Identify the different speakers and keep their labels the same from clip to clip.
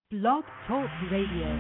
Speaker 1: Blog Talk Radio.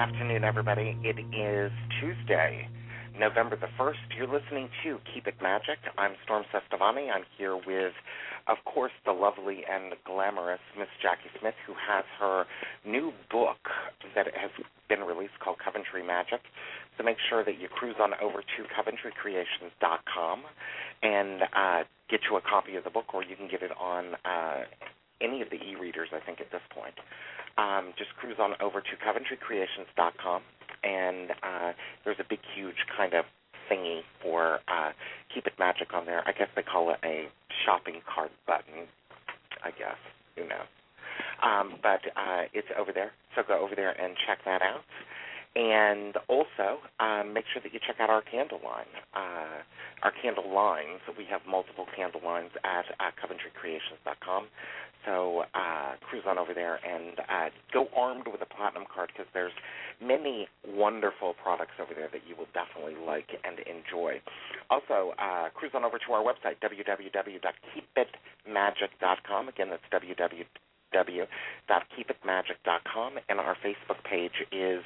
Speaker 2: afternoon, everybody. It is Tuesday, November the 1st. You're listening to Keep It Magic. I'm Storm Sestavani. I'm here with, of course, the lovely and glamorous Miss Jackie Smith, who has her new book that has been released called Coventry Magic. So make sure that you cruise on over to CoventryCreations.com and get you a copy of the book, or you can get it on any of the e-readers, I think, at this point. Just cruise on over to CoventryCreations.com, and there's a big, huge kind of thingy for Keep It Magic on there. I guess they call it a shopping cart button, I guess. Who knows? But it's over there, so go over there and check that out. And also, make sure that you check out our candle line, our candle lines. We have multiple candle lines at CoventryCreations.com. So cruise on over there and go armed with a platinum card, because there's many wonderful products over there that you will definitely like and enjoy. Also, cruise on over to our website, www.keepitmagic.com. Again, that's www.keepitmagic.com. And our Facebook page is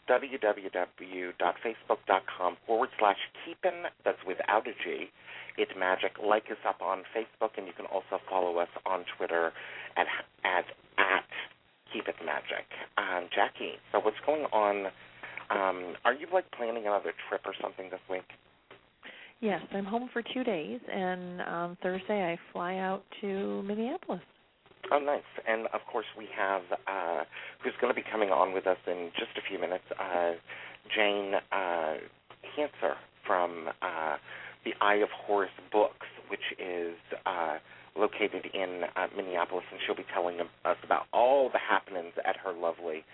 Speaker 2: www.facebook.com/keepin, that's without a G, It Magic. Like us up on Facebook, and you can also follow us on Twitter at Keep It Magic. Jackie, so what's going on? Are you planning another trip or something this week?
Speaker 3: Yes, I'm home for 2 days, and on Thursday I fly out to Minneapolis.
Speaker 2: Oh, nice. And, of course, we have, who's going to be coming on with us in just a few minutes, Jane Hanser from the Eye of Horus Books, which is located in Minneapolis, and she'll be telling us about all the happenings at her lovely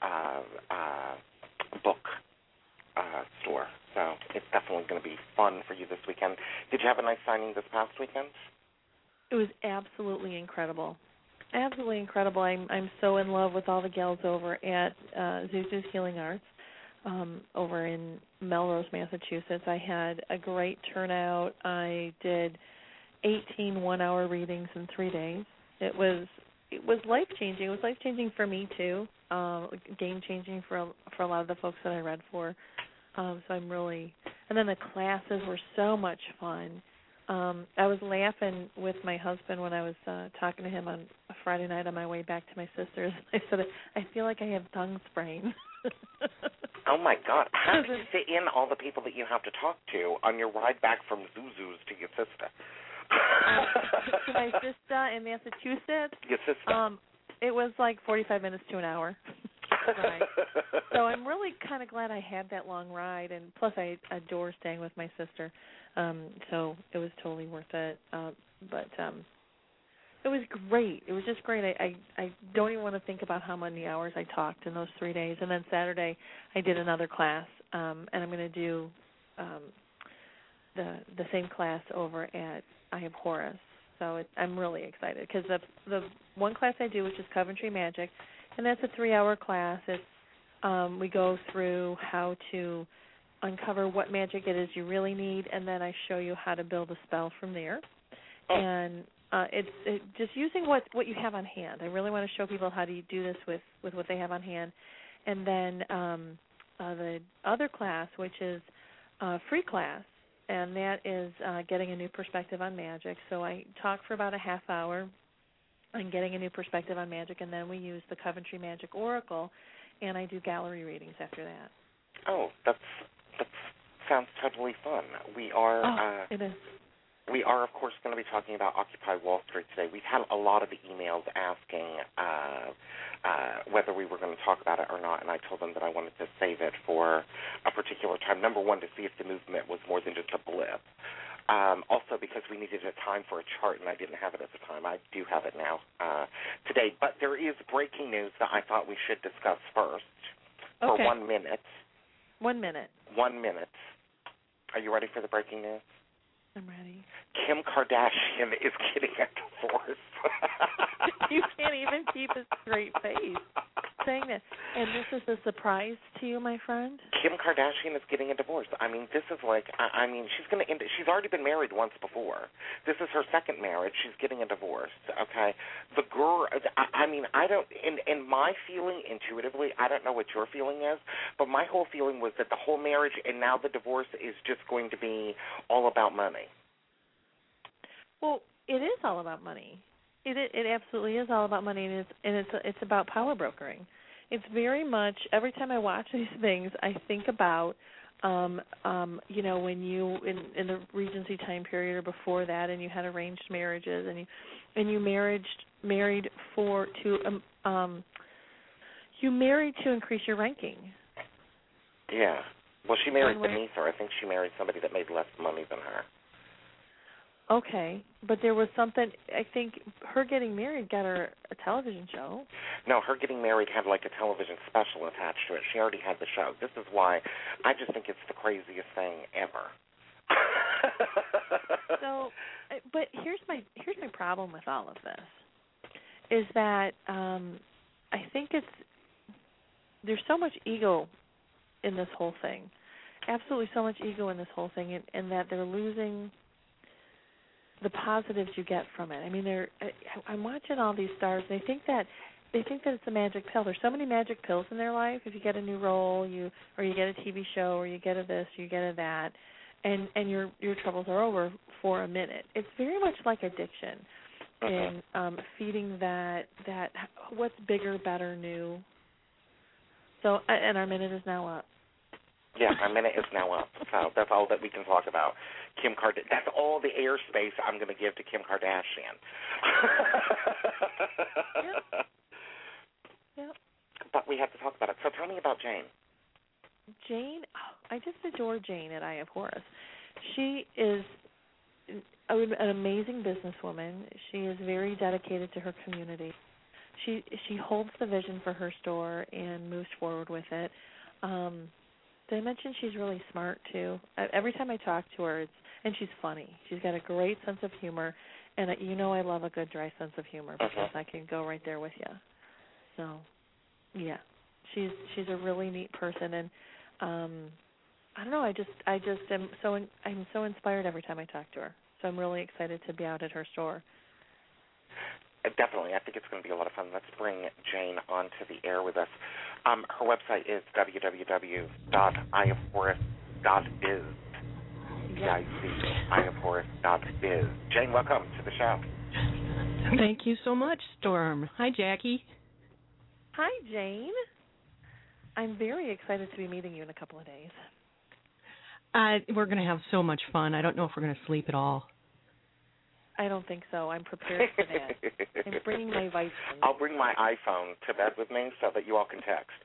Speaker 2: book store. So it's definitely going to be fun for you this weekend. Did you have a nice signing this past weekend?
Speaker 3: It was absolutely incredible. Absolutely incredible. I'm so in love with all the gals over at Zuzu's Healing Arts over in Melrose, Massachusetts. I had a great turnout. I did 18 one-hour readings in 3 days. It was life-changing. It was life-changing for me, too, game-changing for a lot of the folks that I read for. So I'm really – and then the classes were so much fun. I was laughing with my husband when I was talking to him on a Friday night on my way back to my sister's. I said, I feel like I have tongue sprain.
Speaker 2: Oh, my God. How do you fit in all the people that you have to talk to on your ride back from Zuzu's to your sister?
Speaker 3: To my sister in Massachusetts?
Speaker 2: Your sister.
Speaker 3: It was like 45 minutes to an hour. Right. So I'm really kind of glad I had that long ride, and plus I adore staying with my sister, so it was totally worth it. But it was great. It was just great. I don't even want to think about how many hours I talked in those 3 days. And then Saturday I did another class, and I'm going to do the same class over at Eye of Horus. So I'm really excited, because the one class I do, which is Coventry Magic, and that's a 3-hour class. It's we go through how to uncover what magic it is you really need, and then I show you how to build a spell from there. And it's just using what you have on hand. I really want to show people how do you do this with what they have on hand. And then the other class, which is a free class, and that is getting a new perspective on magic. So I talk for about a half hour on getting a new perspective on magic, and then we use the Coventry Magic Oracle, and I do gallery readings after that.
Speaker 2: Oh, that sounds totally fun. We are.
Speaker 3: It is.
Speaker 2: We are, of course, going to be talking about Occupy Wall Street today. We've had a lot of emails asking whether we were going to talk about it or not, and I told them that I wanted to save it for a particular time. Number one, to see if the movement was more than just a blip. Also, because we needed a time for a chart, and I didn't have it at the time. I do have it now today. But there is breaking news that I thought we should discuss first for 1 minute.
Speaker 3: 1 minute.
Speaker 2: 1 minute. Are you ready for the breaking news?
Speaker 3: I'm ready.
Speaker 2: Kim Kardashian is getting a divorce.
Speaker 3: You can't even keep a straight face saying that. And this is a surprise to you, my friend?
Speaker 2: Kim Kardashian is getting a divorce. I mean, this is like, she's going to end it. She's already been married once before. This is her second marriage. She's getting a divorce, okay? The girl, I don't, in my feeling intuitively, I don't know what your feeling is, but my whole feeling was that the whole marriage and now the divorce is just going to be all about money.
Speaker 3: Well, it is all about money. It absolutely is all about money, and it's about power brokering. It's very much, every time I watch these things, I think about, when you in the Regency time period or before that, and you had arranged marriages, and you married to increase your ranking.
Speaker 2: Yeah. Well, she married beneath her. I think she married somebody that made less money than her.
Speaker 3: Okay, but there was something, I think her getting married got her a television show.
Speaker 2: No, her getting married had like a television special attached to it. She already had the show. This is why I just think it's the craziest thing ever.
Speaker 3: So, but here's my problem with all of this, is that I think there's so much ego in this whole thing, absolutely so much ego in this whole thing, and that they're losing the positives you get from it. I mean, I'm watching all these stars, and they think that it's a magic pill. There's so many magic pills in their life. If you get a new role, you get a TV show, or you get a this, you get a that, and your troubles are over for a minute. It's very much like addiction, and feeding that what's bigger, better, new. So, and our minute is now up.
Speaker 2: Yeah, our minute is now up. So that's all that we can talk about. Kim Kardashian. That's all the airspace I'm going to give to Kim Kardashian.
Speaker 3: Yep.
Speaker 2: But we have to talk about it. So tell me about Jane.
Speaker 3: Jane, I just adore Jane at I Have Horus. She is an amazing businesswoman. She is very dedicated to her community. She holds the vision for her store and moves forward with it. Did I mention she's really smart, too? Every time I talk to her, and she's funny. She's got a great sense of humor, and I love a good dry sense of humor because I can go right there with you. So, yeah, she's a really neat person, and I don't know. I just am I'm so inspired every time I talk to her. So I'm really excited to be out at her store.
Speaker 2: Definitely. I think it's going to be a lot of fun. Let's bring Jane onto the air with us. Her website is www.iofhorus.biz. iofhorus.biz. Jane, welcome to the show.
Speaker 4: Thank you so much, Storm. Hi, Jackie.
Speaker 3: Hi, Jane. I'm very excited to be meeting you in a couple of days.
Speaker 4: We're going to have so much fun. I don't know if we're going to sleep at all.
Speaker 3: I don't think so. I'm prepared for that. I'm bringing my vitamins.
Speaker 2: I'll bring my iPhone to bed with me so that you all can text.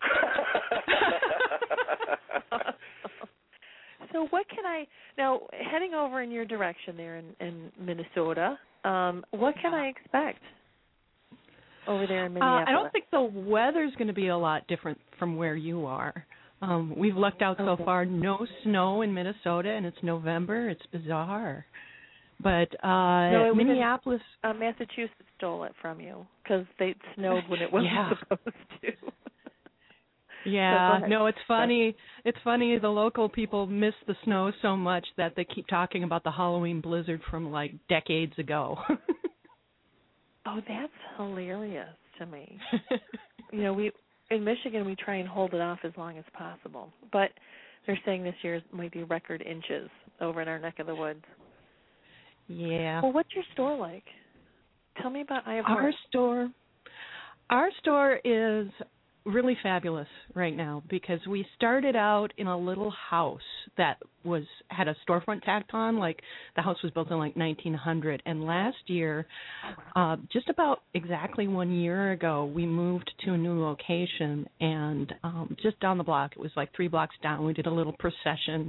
Speaker 3: So what can now, heading over in your direction there in Minnesota, what can I expect over there in Minneapolis?
Speaker 4: I don't think the weather's going to be a lot different from where you are. We've looked out so far, no snow in Minnesota, and it's November. It's bizarre. But Minneapolis...
Speaker 3: Massachusetts stole it from you because they snowed when it wasn't supposed to.
Speaker 4: Yeah, no, it's funny. It's funny. The local people miss the snow so much that they keep talking about the Halloween blizzard from, like, decades ago.
Speaker 3: Oh, that's hilarious to me. We in Michigan, we try and hold it off as long as possible. But they're saying this year might be record inches over in our neck of the woods.
Speaker 4: Yeah.
Speaker 3: Well, what's your store like? Tell me about I Have Horus.
Speaker 4: Our store is really fabulous right now because we started out in a little house that had a storefront tacked on. Like the house was built in like 1900, and last year, just about exactly 1 year ago, we moved to a new location, and just down the block, it was like 3 blocks down. We did a little procession,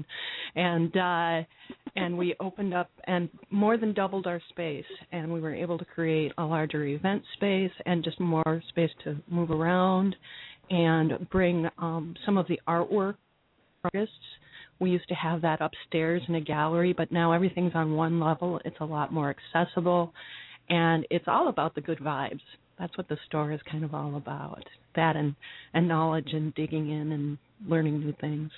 Speaker 4: and we opened up and more than doubled our space, and we were able to create a larger event space and just more space to move around and bring some of the artwork artists. We used to have that upstairs in a gallery, but now everything's on one level. It's a lot more accessible, And it's all about the good vibes. That's what the store is kind of all about. That and knowledge and digging in and learning new things.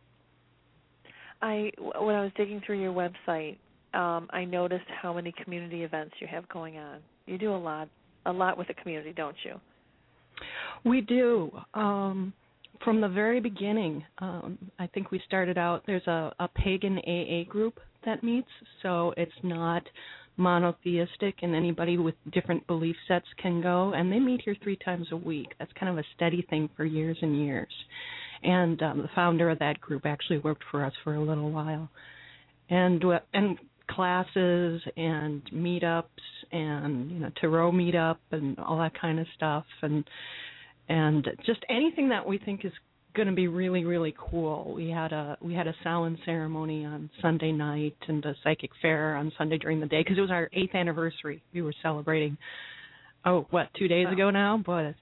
Speaker 3: When I was digging through your website, I noticed how many community events you have going on. You do a lot with the community, don't you?
Speaker 4: We do. From the very beginning, I think we started out, there's a pagan AA group that meets, so it's not monotheistic and anybody with different belief sets can go, and they meet here 3 times a week. That's kind of a steady thing for years and years. And the founder of that group actually worked for us for a little while. And classes and meetups and tarot meetup and all that kind of stuff and just anything that we think is going to be really, really cool. We had a Samhain ceremony on Sunday night and a psychic fair on Sunday during the day because it was our 8th anniversary. We were celebrating 2 days ago now, but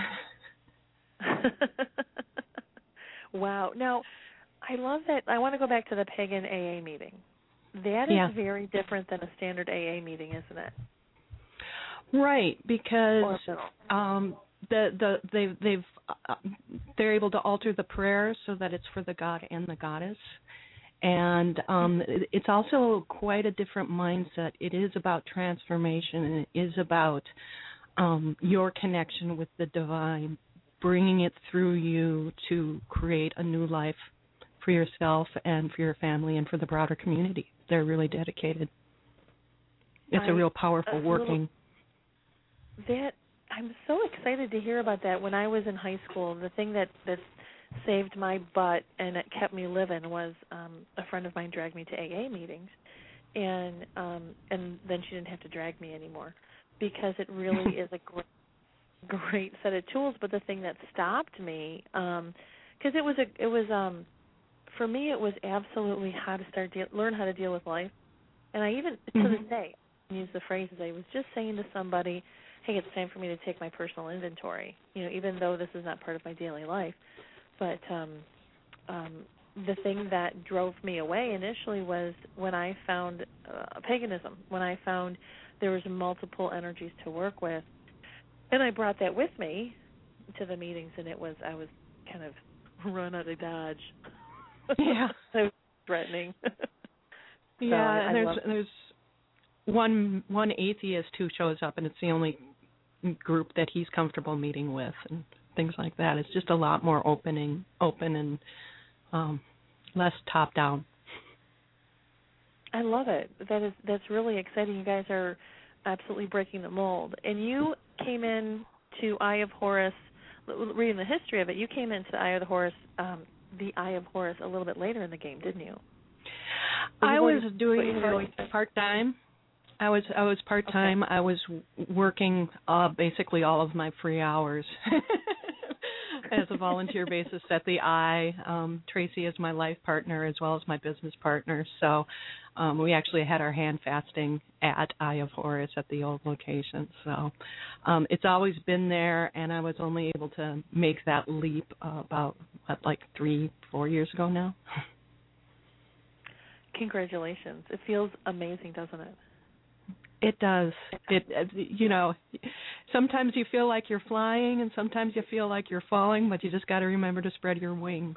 Speaker 3: wow. Now, I love that. I want to go back to the pagan AA meeting. That is very different than a standard AA meeting, isn't it?
Speaker 4: Right, because they're able to alter the prayer so that it's for the god and the goddess, and it's also quite a different mindset. It is about transformation, and it is about your connection with the divine, bringing it through you to create a new life for yourself and for your family and for the broader community. They're really dedicated. It's a real powerful working.
Speaker 3: I'm so excited to hear about that. When I was in high school, the thing that saved my butt and it kept me living was a friend of mine dragged me to AA meetings, and then she didn't have to drag me anymore because it really is a great set of tools. But the thing that stopped me, because it was for me, it was absolutely how to learn how to deal with life. And I even, to this day, use the phrases. I was just saying to somebody, hey, it's time for me to take my personal inventory, even though this is not part of my daily life. But the thing that drove me away initially was when I found paganism, when I found there was multiple energies to work with. And I brought that with me to the meetings, and I was kind of run out of Dodge.
Speaker 4: Yeah.
Speaker 3: It was threatening.
Speaker 4: Yeah, and there's one atheist who shows up, and it's the only group that he's comfortable meeting with, and things like that. It's just a lot more open and less top down.
Speaker 3: I love it. That's really exciting. You guys are absolutely breaking the mold. And you came in to Eye of Horus, reading the history of it. You came into the Eye of Horus a little bit later in the game, didn't you?
Speaker 4: I was doing part-time. I was part-time. Okay. I was working basically all of my free hours as a volunteer basis at the Eye. Tracy is my life partner as well as my business partner. So we actually had our hand fasting at Eye of Horus at the old location. So it's always been there, and I was only able to make that leap about 3-4 years ago now.
Speaker 3: Congratulations. It feels amazing, doesn't it?
Speaker 4: It does. Sometimes you feel like you're flying and sometimes you feel like you're falling, but you just got to remember to spread your wings.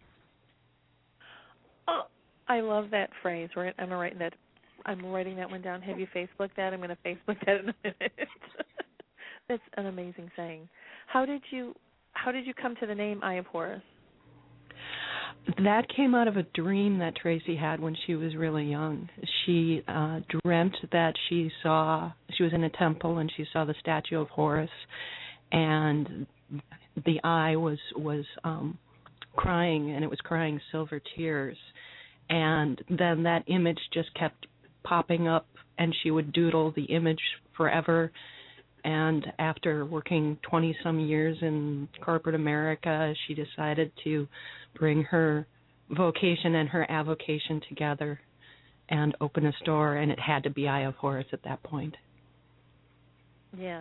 Speaker 3: Oh, I love that phrase. I'm writing that one down. Have you Facebooked that? I'm going to Facebook that in a minute. That's an amazing saying. How did you come to the name Eye of Horus?
Speaker 4: That came out of a dream that Tracy had when she was really young. She dreamt that she was in a temple and she saw the statue of Horus, and the eye was crying, and it was crying silver tears. And then that image just kept popping up, and she would doodle the image forever. And after working 20-some years in corporate America, she decided to bring her vocation and her avocation together and open a store, and it had to be Eye of Horus at that point.
Speaker 3: Yeah.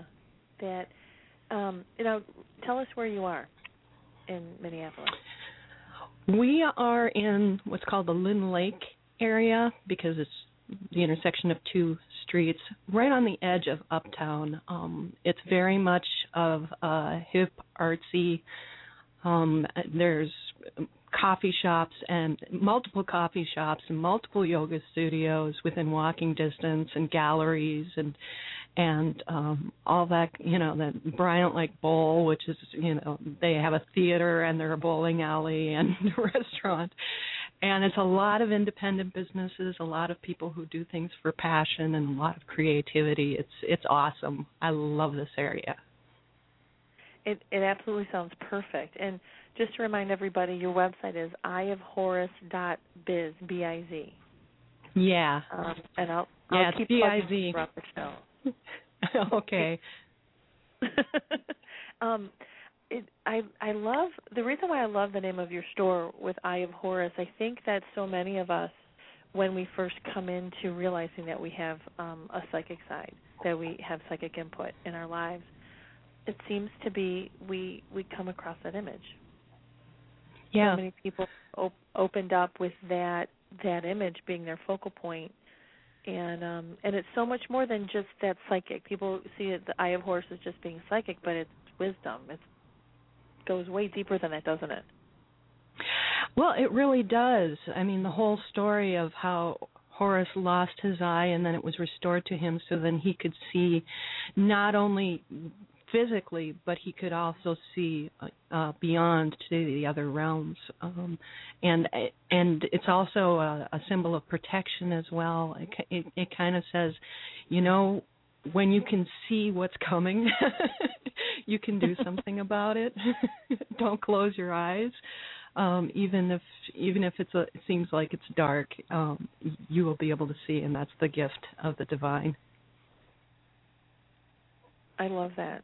Speaker 3: Tell us where you are in Minneapolis.
Speaker 4: We are in what's called the Lynn Lake area because it's the intersection of two streets, right on the edge of Uptown. It's very much of a hip, artsy. There's coffee shops and multiple yoga studios within walking distance, and galleries and all that, the Bryant Lake Bowl, which is, they have a theater and they're a bowling alley and a restaurant. And it's a lot of independent businesses, a lot of people who do things for passion, and a lot of creativity. It's awesome. I love this area.
Speaker 3: It absolutely sounds perfect. And just to remind everybody, your website is eyeofhorus.biz, B-I-Z.
Speaker 4: Yeah.
Speaker 3: And I'll keep
Speaker 4: B-I-Z
Speaker 3: throughout the show.
Speaker 4: Okay.
Speaker 3: I love the reason why I love the name of your store with Eye of Horus. I think that so many of us, when we first come into realizing that we have a psychic side, that we have psychic input in our lives, it seems to be we come across that image.
Speaker 4: Yeah.
Speaker 3: So many people opened up with that image being their focal point. And it's so much more than just that psychic. People see it, the Eye of Horus as just being psychic, but it's wisdom. It goes way deeper than that, doesn't it?
Speaker 4: Well, it really does. I mean, the whole story of how Horus lost his eye and then it was restored to him so then he could see not only physically, but he could also see beyond to the other realms, and it's also a symbol of protection as well. It kind of says, when you can see what's coming, you can do something about it. Don't close your eyes, even if it seems like it's dark. You will be able to see, and that's the gift of the divine.
Speaker 3: I love that.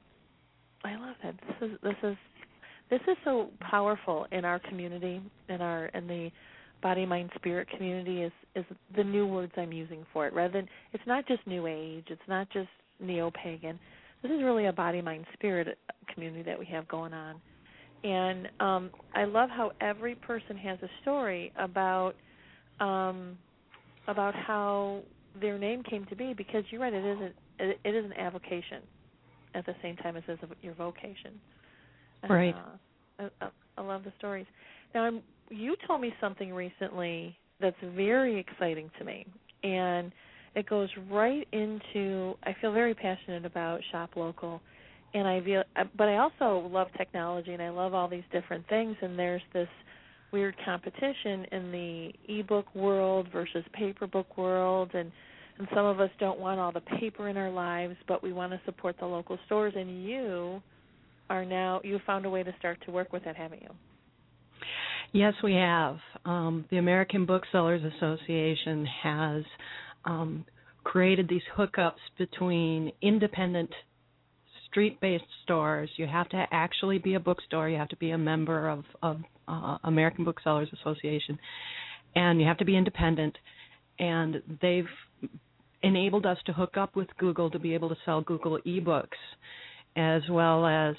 Speaker 3: This is so powerful in our community, in the body, mind, spirit community is the new words I'm using for it. Rather than, it's not just New Age, it's not just neo-pagan. This is really a body, mind, spirit community that we have going on. And I love how every person has a story about how their name came to be, because you're right, it is an avocation at the same time as your vocation.
Speaker 4: Right.
Speaker 3: I love the stories. Now, you told me something recently that's very exciting to me, and it goes right into, I feel very passionate about shop local, but I also love technology, and I love all these different things, and there's this weird competition in the e-book world versus paper book world, and some of us don't want all the paper in our lives, but we want to support the local stores, and you found a way to start to work with that, haven't you?
Speaker 4: Yes, we have. The American Booksellers Association has created these hookups between independent street-based stores. You have to actually be a bookstore. You have to be a member of American Booksellers Association, and you have to be independent. And they've enabled us to hook up with Google to be able to sell Google eBooks, as well as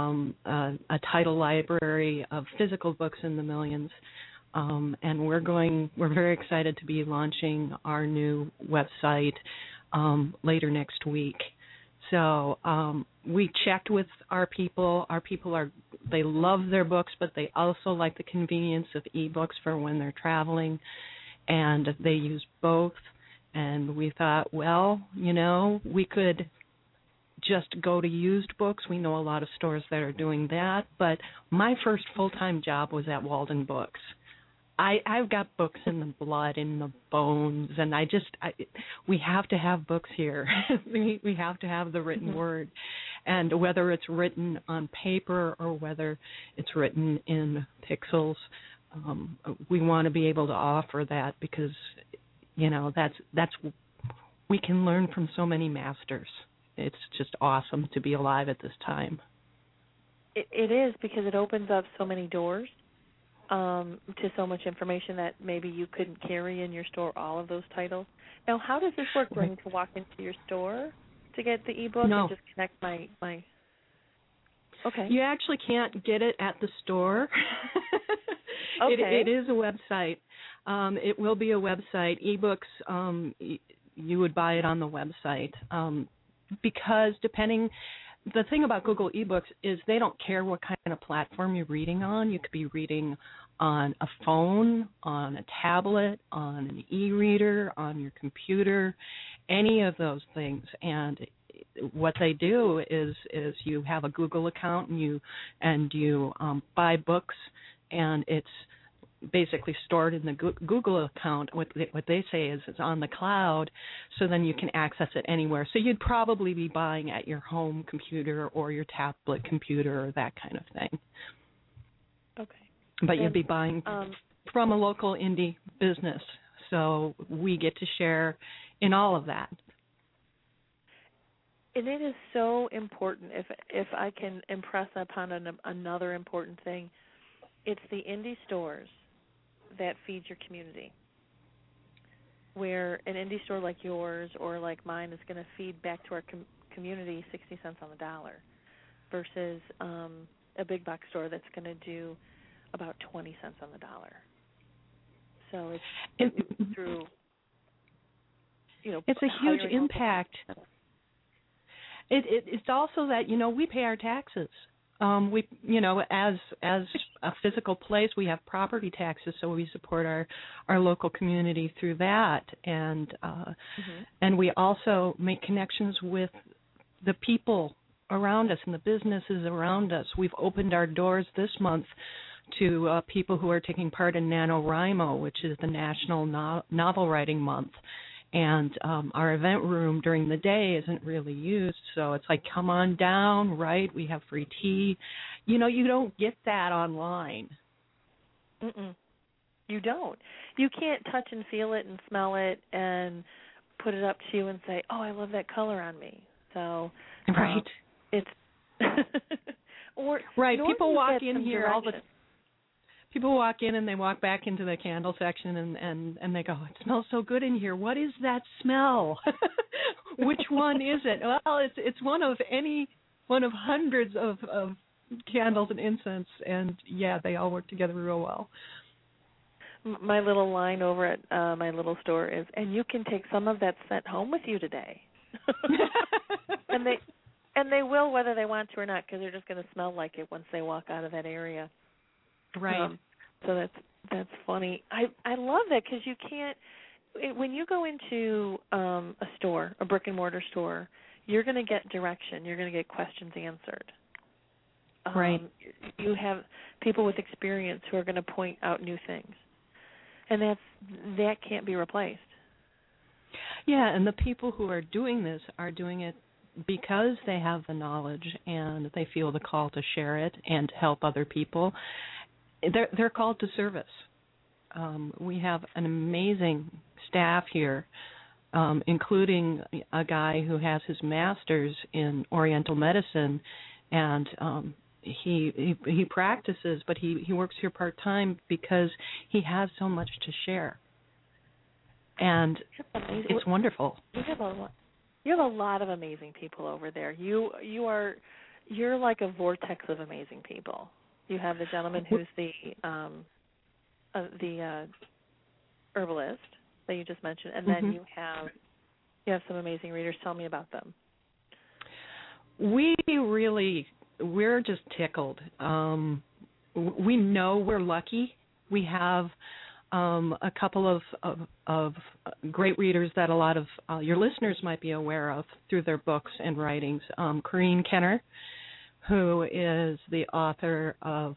Speaker 4: a title library of physical books in the millions. And we're very excited to be launching our new website later next week. So we checked with our people. Our people they love their books, but they also like the convenience of ebooks for when they're traveling, and they use both. And we thought, we could just go to used books. We know a lot of stores that are doing that, but my first full-time job was at Walden Books. I've got books in the blood, in the bones, and we have to have books here. We have to have the written word. And whether it's written on paper or whether it's written in pixels, we want to be able to offer that because, that's we can learn from so many masters. It's just awesome to be alive at this time.
Speaker 3: It is, because it opens up so many doors to so much information that maybe you couldn't carry in your store, all of those titles. Now, how does this work? Do I need to walk into your store to get the ebook and just connect my... Okay.
Speaker 4: You actually can't get it at the store.
Speaker 3: Okay.
Speaker 4: It is a website. It will be a website. Ebooks, you would buy it on the website because the thing about Google eBooks is they don't care what kind of platform you're reading on. You could be reading on a phone, on a tablet, on an e-reader, on your computer, any of those things. And what they do is you have a Google account and you buy books, and it's basically stored in the Google account. What they say is it's on the cloud, so then you can access it anywhere. So you'd probably be buying at your home computer or your tablet computer or that kind of thing.
Speaker 3: Okay.
Speaker 4: But you'd be buying from a local indie business, so we get to share in all of that.
Speaker 3: And it is so important, if I can impress upon another important thing, it's the indie stores that feed your community, where an indie store like yours or like mine is going to feed back to our community 60 cents on the dollar versus a big box store that's going to do about 20 cents on the dollar. So it's through,
Speaker 4: it's a huge impact. It's also that, we pay our taxes. We, as a physical place, we have property taxes, so we support our local community through that, and we also make connections with the people around us and the businesses around us. We've opened our doors this month to people who are taking part in NaNoWriMo, which is the National Novel Writing Month. And our event room during the day isn't really used, so it's like, come on down, right? We have free tea. You don't get that online.
Speaker 3: You don't. You can't touch and feel it and smell it and put it up to you and say, oh, I love that color on me. So
Speaker 4: right.
Speaker 3: It's or
Speaker 4: right. People walk in here
Speaker 3: direction.
Speaker 4: all the People walk in and they walk back into the candle section and they go, it smells so good in here. What is that smell? Which one is it? Well, it's one of hundreds of candles and incense, and yeah, they all work together real well.
Speaker 3: My little line over at my little store is, and you can take some of that scent home with you today. and they will, whether they want to or not, because they're just going to smell like it once they walk out of that area.
Speaker 4: Right.
Speaker 3: So that's funny. I love that, because you can't, when you go into a store, a brick and mortar store, you're going to get direction. You're going to get questions answered.
Speaker 4: Right.
Speaker 3: You have people with experience who are going to point out new things, and that can't be replaced.
Speaker 4: Yeah, and the people who are doing this are doing it because they have the knowledge and they feel the call to share it and help other people. They're called to service. We have an amazing staff here, including a guy who has his master's in Oriental medicine, and he practices, but he works here part-time because he has so much to share. And it's wonderful.
Speaker 3: You have a lot of amazing people over there. You're like a vortex of amazing people. You have the gentleman who's the herbalist that you just mentioned, and then you have some amazing readers. Tell me about them.
Speaker 4: We're just tickled. We know we're lucky. We have a couple of great readers that a lot of your listeners might be aware of through their books and writings. Corrine Kenner, who is the author of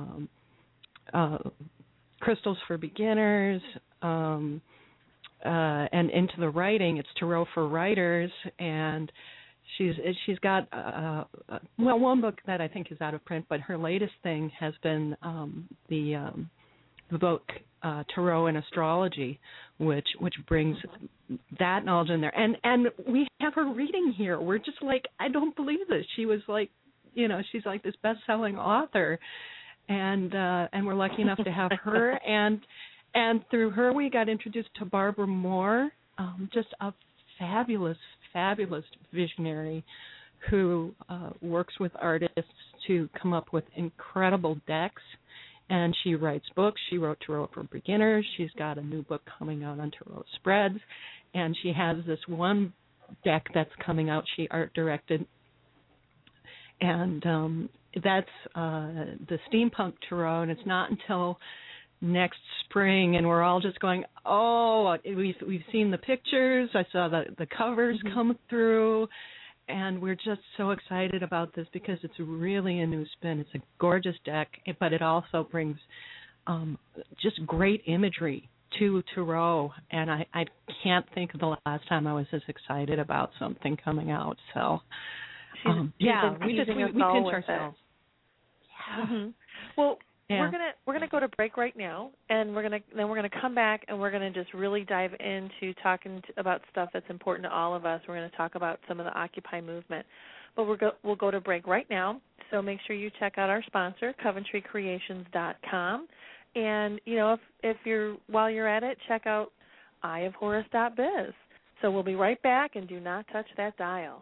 Speaker 4: Crystals for Beginners and Into the Writing. It's Tarot for Writers, and she's got one book that I think is out of print, but her latest thing has been the book Tarot and Astrology, which brings that knowledge in there. And we have her reading here. We're just like, I don't believe this. She was like, she's like this best-selling author, and we're lucky enough to have her. And through her, we got introduced to Barbara Moore, just a fabulous visionary who works with artists to come up with incredible decks and she writes books. She wrote Tarot for Beginners. She's got a new book coming out on Tarot Spreads, and she has this one deck that's coming out. She art directed, and that's the Steampunk Tarot, and it's not until next spring, and we're all just going, oh, we've seen the pictures. I saw the covers come through, and we're just so excited about this because it's really a new spin. It's a gorgeous deck, but it also brings just great imagery to Tarot, and I can't think of the last time I was as excited about something coming out. So, we pinch ourselves.
Speaker 3: Yeah. Well, we're gonna go to break right now, and we're gonna come back, and we're gonna just really dive into talking about stuff that's important to all of us. We're gonna talk about some of the Occupy movement, but we'll go to break right now. So make sure you check out our sponsor, CoventryCreations.com, and if you're while you're at it, check out eyeofhorus.biz. So we'll be right back, and do not touch that dial.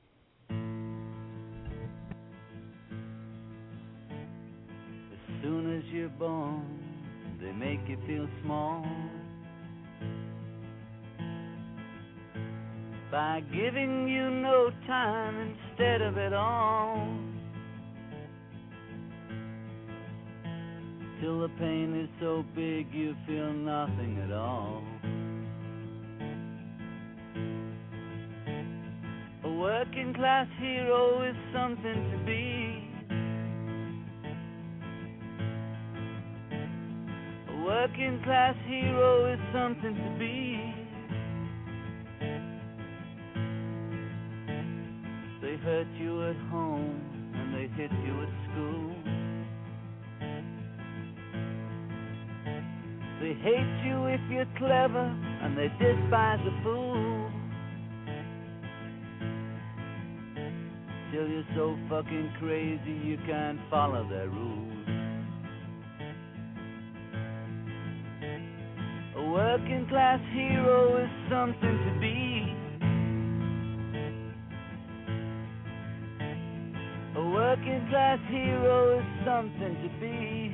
Speaker 5: As soon as you're born, they make you feel small by giving you no time instead of it all, till the pain is so big you feel nothing at all. A working class hero is something to be. Working class hero is something to be. They hurt you at home and they hit you at school. They hate you if you're clever and they despise a fool. Till you're so fucking crazy you can't follow their rules. A working class hero is something to be. A working class hero is something to be.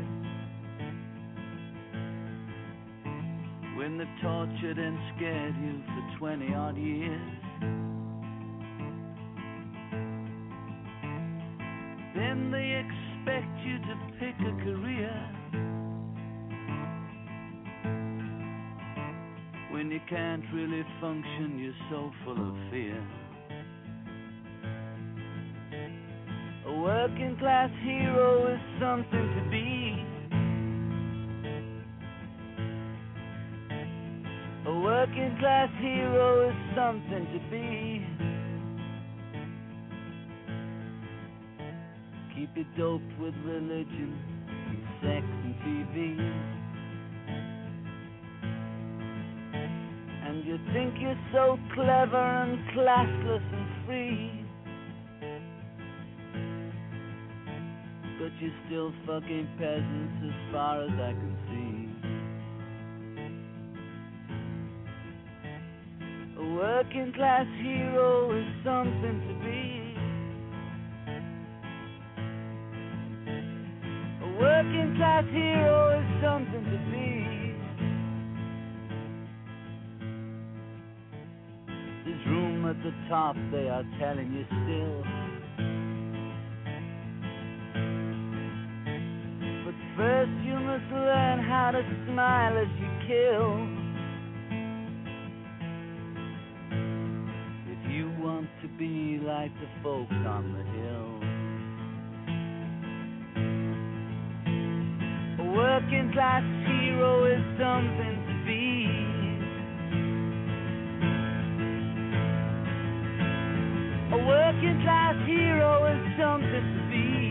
Speaker 5: When they've tortured and scared you for 20 odd years, then they expect you to pick a career. When you can't really function, you're so full of fear. A working class hero is something to be. A working class hero is something to be. Keep you doped with religion and sex and TV. And you think you're so clever and classless and free, but you're still fucking peasants as far as I can see. A working class hero is something to be. A working class hero is something to be. There's room at the top, they are telling you still. But first you must learn how to smile as you kill. If you want to be like the folks on the hill. A working class hero is something to be. A working class hero is something to be.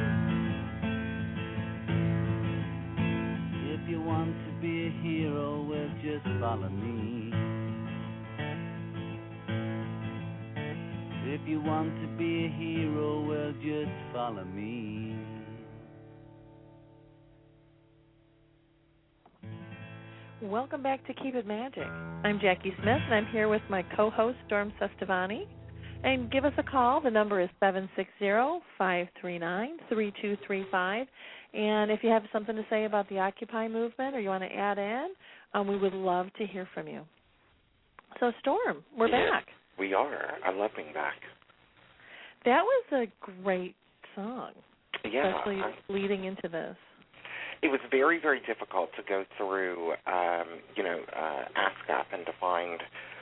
Speaker 5: If you want to be a hero, well, just follow me. If you want to be a hero, well, just follow me.
Speaker 3: Welcome back to Keep It Magic. I'm Jackie Smith, and I'm here with my co-host, Storm Sestavani. And give us a call. The number is 760-539-3235. And if you have something to say about the Occupy movement or you want to add in, we would love to hear from you. So, Storm, we're back.
Speaker 2: We are. I love being back.
Speaker 3: That was a great song,
Speaker 2: especially
Speaker 3: leading into this.
Speaker 2: It was very, very difficult to go through, ASCAP and to find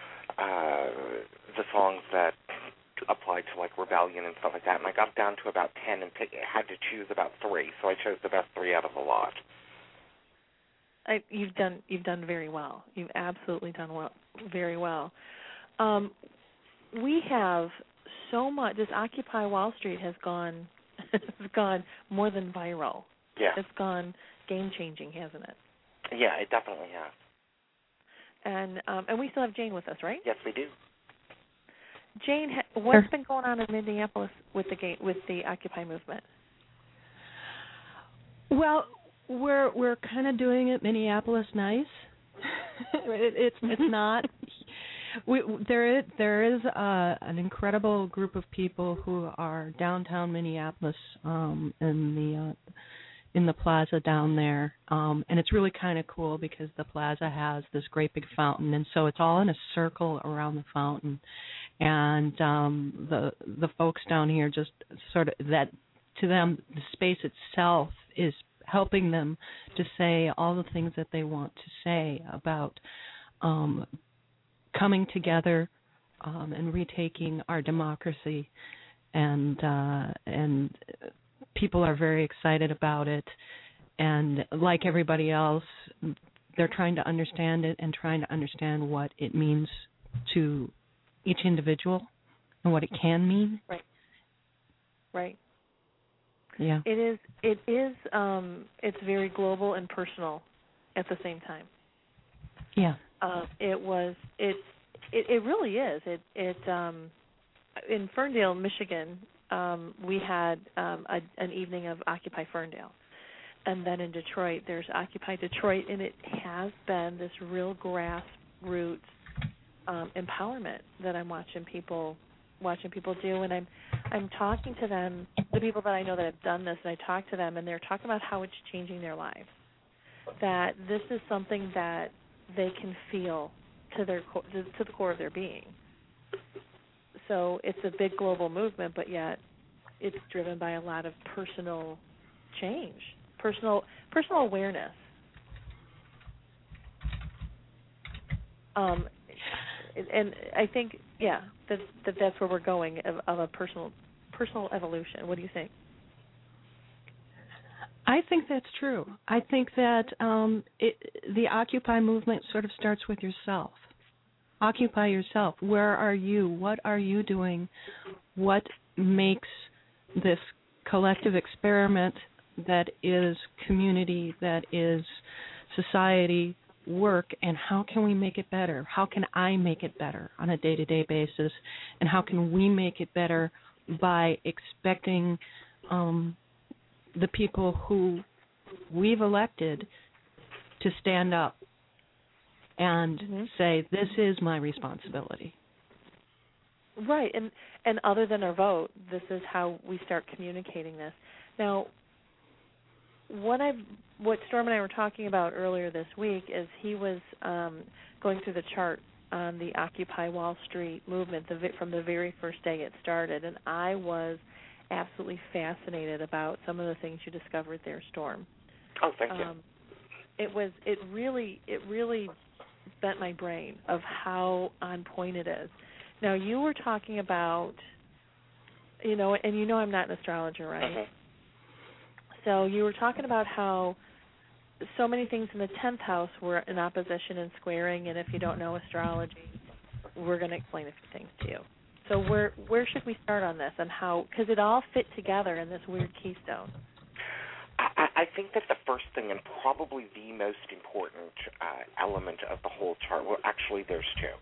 Speaker 2: the songs that applied to like rebellion and stuff like that. And I got down to about 10 and had to choose about 3, so I chose the best 3 out of the lot.
Speaker 3: You've done very well. You've absolutely done very well. We have so much. This Occupy Wall Street has gone more than viral.
Speaker 2: Yeah,
Speaker 3: it's gone game-changing, hasn't it?
Speaker 2: Yeah, it definitely has.
Speaker 3: And we still have Jane with us, right?
Speaker 2: Yes, we do.
Speaker 3: Jane, what's been going on in Minneapolis with the Occupy movement?
Speaker 4: Well, we're kind of doing it Minneapolis nice. It's not. There is an incredible group of people who are downtown Minneapolis in the plaza down there, and it's really kind of cool because the plaza has this great big fountain, and so it's all in a circle around the fountain, and the folks down here just sort of that to them the space itself is helping them to say all the things that they want to say about coming together and retaking our democracy, and people are very excited about it. And like everybody else, they're trying to understand it and trying to understand what it means to each individual and what it can mean.
Speaker 3: Right.
Speaker 4: Yeah.
Speaker 3: It is. It's very global and personal at the same time.
Speaker 4: Yeah.
Speaker 3: It really is. In Ferndale, Michigan, we had an evening of Occupy Ferndale. And then in Detroit, there's Occupy Detroit, and it has been this real grassroots empowerment that I'm watching people do. And I'm talking to them, the people that I know that have done this, and I talk to them, and they're talking about how it's changing their lives. That this is something that they can feel to the core of their being. So it's a big global movement, but yet it's driven by a lot of personal change, personal awareness. And I think, that's where we're going of a personal evolution. What do you think?
Speaker 4: I think that's true. I think that the Occupy movement sort of starts with yourself. Occupy yourself. Where are you? What are you doing? What makes this collective experiment that is community, that is society, work, and how can we make it better? How can I make it better on a day-to-day basis? And how can we make it better by expecting the people who we've elected to stand up and say, this is my responsibility.
Speaker 3: Right, and other than our vote, this is how we start communicating this. Now, what Storm and I were talking about earlier this week is he was going through the chart on the Occupy Wall Street movement from the very first day it started, and I was absolutely fascinated about some of the things you discovered there, Storm.
Speaker 2: Oh, thank you.
Speaker 3: It really bent my brain of how on point it is. Now, you were talking about, and I'm not an astrologer, right?
Speaker 2: Uh-huh.
Speaker 3: So you were talking about how so many things in the 10th house were in opposition and squaring, and if you don't know astrology, we're going to explain a few things to you. So where should we start on this, and how, because it all fit together in this weird keystone?
Speaker 2: I think that the first thing, and probably the most important element of the whole chart, well, actually there's two.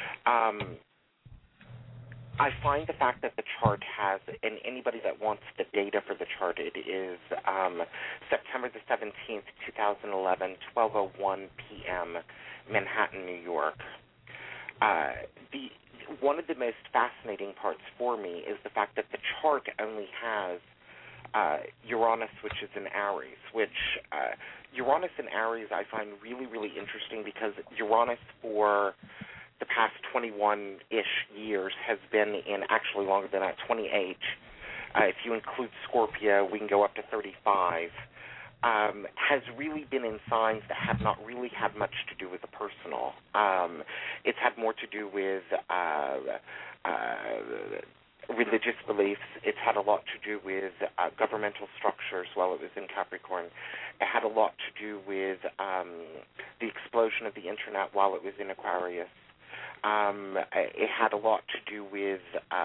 Speaker 2: I find the fact that the chart has, and anybody that wants the data for the chart, it is September the 17th, 2011, 12:01 p.m., Manhattan, New York. one of the most fascinating parts for me is the fact that the chart only has Uranus, which is in Aries, which Uranus in Aries I find really, really interesting because Uranus for the past 21-ish years has been in, actually longer than that, 28. If you include Scorpio, we can go up to 35. Has really been in signs that have not really had much to do with the personal. It's had more to do with religious beliefs. It's had a lot to do with governmental structures while it was in Capricorn. It had a lot to do with the explosion of the internet while it was in Aquarius. It had a lot to do with,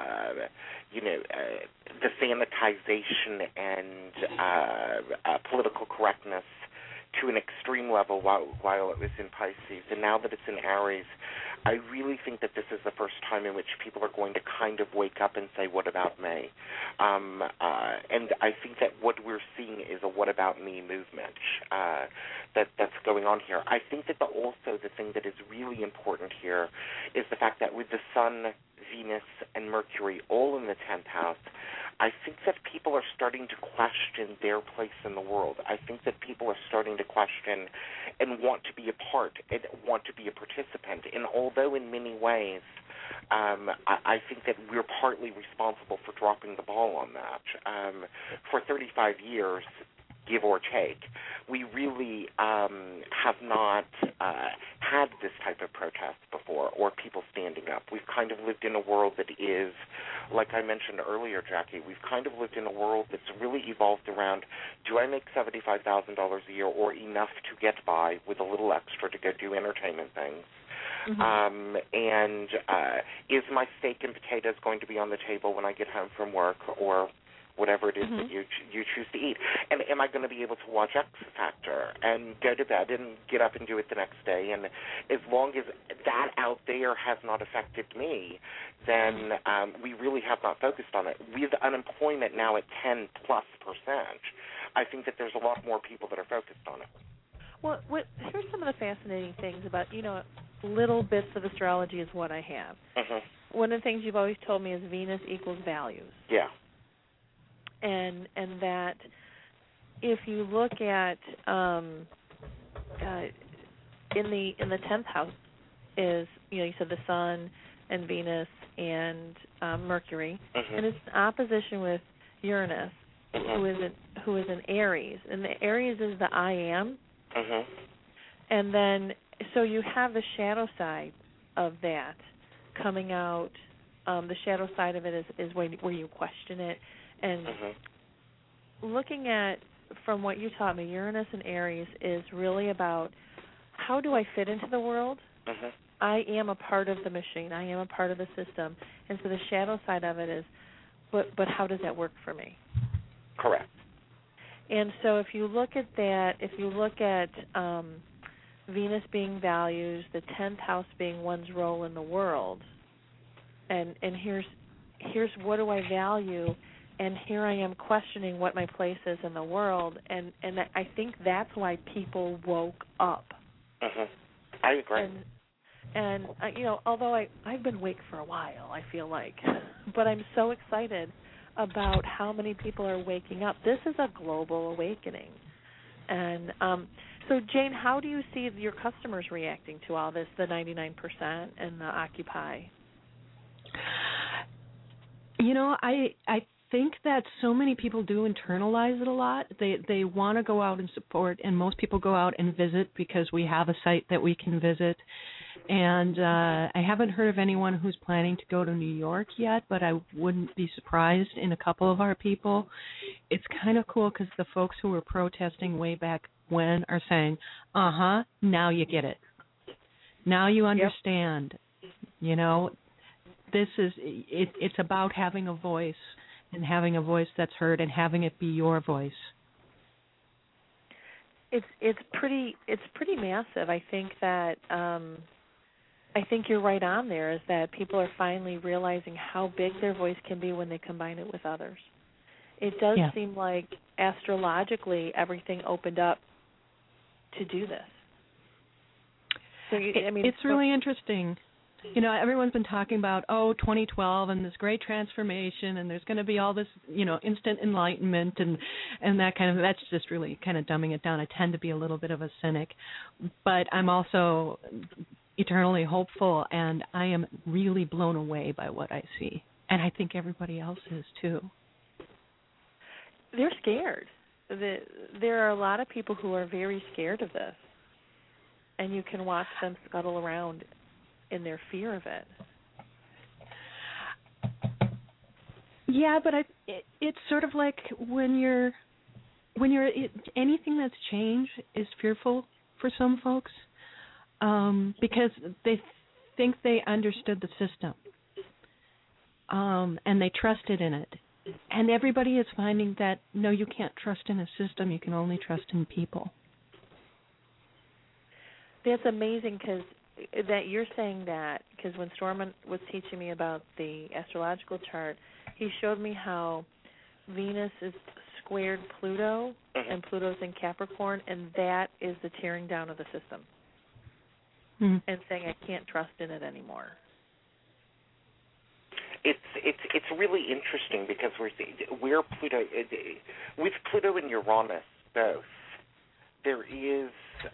Speaker 2: the sanitization and political correctness to an extreme level while it was in Pisces. And now that it's in Aries, I really think that this is the first time in which people are going to kind of wake up and say, what about me? And I think that what we're seeing is a what about me movement that's going on here. I think that also the thing that is really important here is the fact that with the Sun, Venus, and Mercury all in the 10th house, I think that people are starting to question their place in the world. I think that people are starting to question and want to be a part and want to be a participant. And although in many ways I think that we're partly responsible for dropping the ball on that. For 35 years, give or take, we really have not had this type of protest before or people standing up. We've kind of lived in a world that is, like I mentioned earlier, Jackie, we've kind of lived in a world that's really evolved around, do I make $75,000 a year or enough to get by with a little extra to go do entertainment things? Mm-hmm. And is my steak and potatoes going to be on the table when I get home from work or whatever it is that you choose to eat? And am I going to be able to watch X Factor and go to bed and get up and do it the next day? And as long as that out there has not affected me, then we really have not focused on it. With unemployment now at 10+%, I think that there's a lot more people that are focused on it.
Speaker 3: Well, here's some of the fascinating things about, little bits of astrology is what I have. Mm-hmm. One of the things you've always told me is Venus equals values.
Speaker 2: Yeah.
Speaker 3: And that if you look at in the 10th house is you said the Sun and Venus and Mercury, mm-hmm. and it's in opposition with Uranus, mm-hmm. who is in Aries, and the Aries is the I am, mm-hmm. and then so you have the shadow side of that coming out. The shadow side of it is where you question it. And looking at, from what you taught me, Uranus and Aries is really about how do I fit into the world? I am a part of the machine. I am a part of the system. And so the shadow side of it is, but how does that work for me?
Speaker 2: Correct.
Speaker 3: And so if you look at that, if you look at Venus being values, the 10th house being one's role in the world, and here's what do I value, and here I am questioning what my place is in the world, and I think that's why people woke up.
Speaker 2: I agree.
Speaker 3: And although I've been awake for a while, I feel like, but I'm so excited about how many people are waking up. This is a global awakening. And so, Jane, how do you see your customers reacting to all this, the 99% and the Occupy?
Speaker 4: I think that so many people do internalize it a lot. They want to go out and support, and most people go out and visit because we have a site that we can visit. And I haven't heard of anyone who's planning to go to New York yet, but I wouldn't be surprised in a couple of our people. It's kind of cool because the folks who were protesting way back when are saying, now you get it. Now you understand. Yep. This is it's about having a voice and having a voice that's heard and having it be your voice.
Speaker 3: It's pretty massive. I think that I think you're right on there, is that people are finally realizing how big their voice can be when they combine it with others. It does seem like astrologically everything opened up to do this. So
Speaker 4: it's really interesting. You know, everyone's been talking about, 2012 and this great transformation, and there's going to be all this, instant enlightenment and that kind of, that's just really kind of dumbing it down. I tend to be a little bit of a cynic, but I'm also eternally hopeful, and I am really blown away by what I see. And I think everybody else is, too.
Speaker 3: They're scared. There are a lot of people who are very scared of this, and you can watch them scuttle around in their fear of it.
Speaker 4: Yeah, but it's sort of like when you're anything that's change is fearful for some folks, because they think they understood the system, and they trusted in it. And everybody is finding that, no, you can't trust in a system. You can only trust in people.
Speaker 3: That's amazing that you're saying that, because when Storm was teaching me about the astrological chart, he showed me how Venus is squared Pluto, and Pluto's in Capricorn, and that is the tearing down of the system, and saying I can't trust in it anymore.
Speaker 2: It's really interesting because we're Pluto with Pluto and Uranus both. There is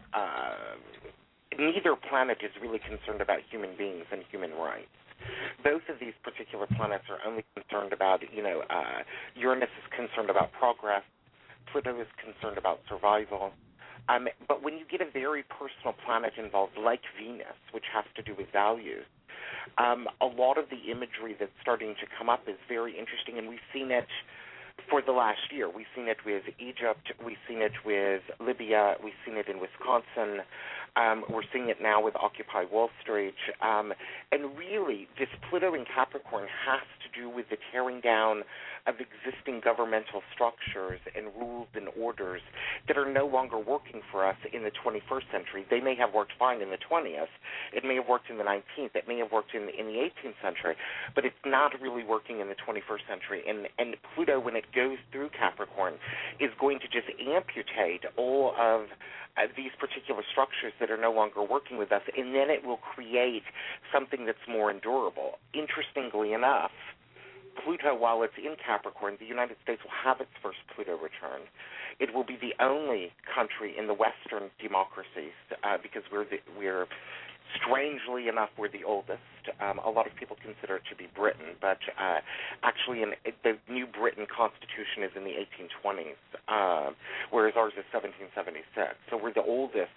Speaker 2: neither planet is really concerned about human beings and human rights. Both of these particular planets are only concerned about, Uranus is concerned about progress, Pluto is concerned about survival. But when you get a very personal planet involved, like Venus, which has to do with values, a lot of the imagery that's starting to come up is very interesting, and we've seen it for the last year. We've seen it with Egypt. We've seen it with Libya. We've seen it in Wisconsin. We're seeing it now with Occupy Wall Street. And really, this Pluto in Capricorn has to do with the tearing down of existing governmental structures and rules and orders that are no longer working for us in the 21st century. They may have worked fine in the 20th. It may have worked in the 19th. It may have worked in the 18th century. But it's not really working in the 21st century. And Pluto, when it goes through Capricorn, is going to just amputate all of these particular structures that are no longer working with us, and then it will create something that's more endurable. Interestingly enough, Pluto, while it's in Capricorn, the United States will have its first Pluto return. It will be the only country in the Western democracies because we're strangely enough, we're the oldest. A lot of people consider it to be Britain, but actually the New Britain Constitution is in the 1820s, whereas ours is 1776. So we're the oldest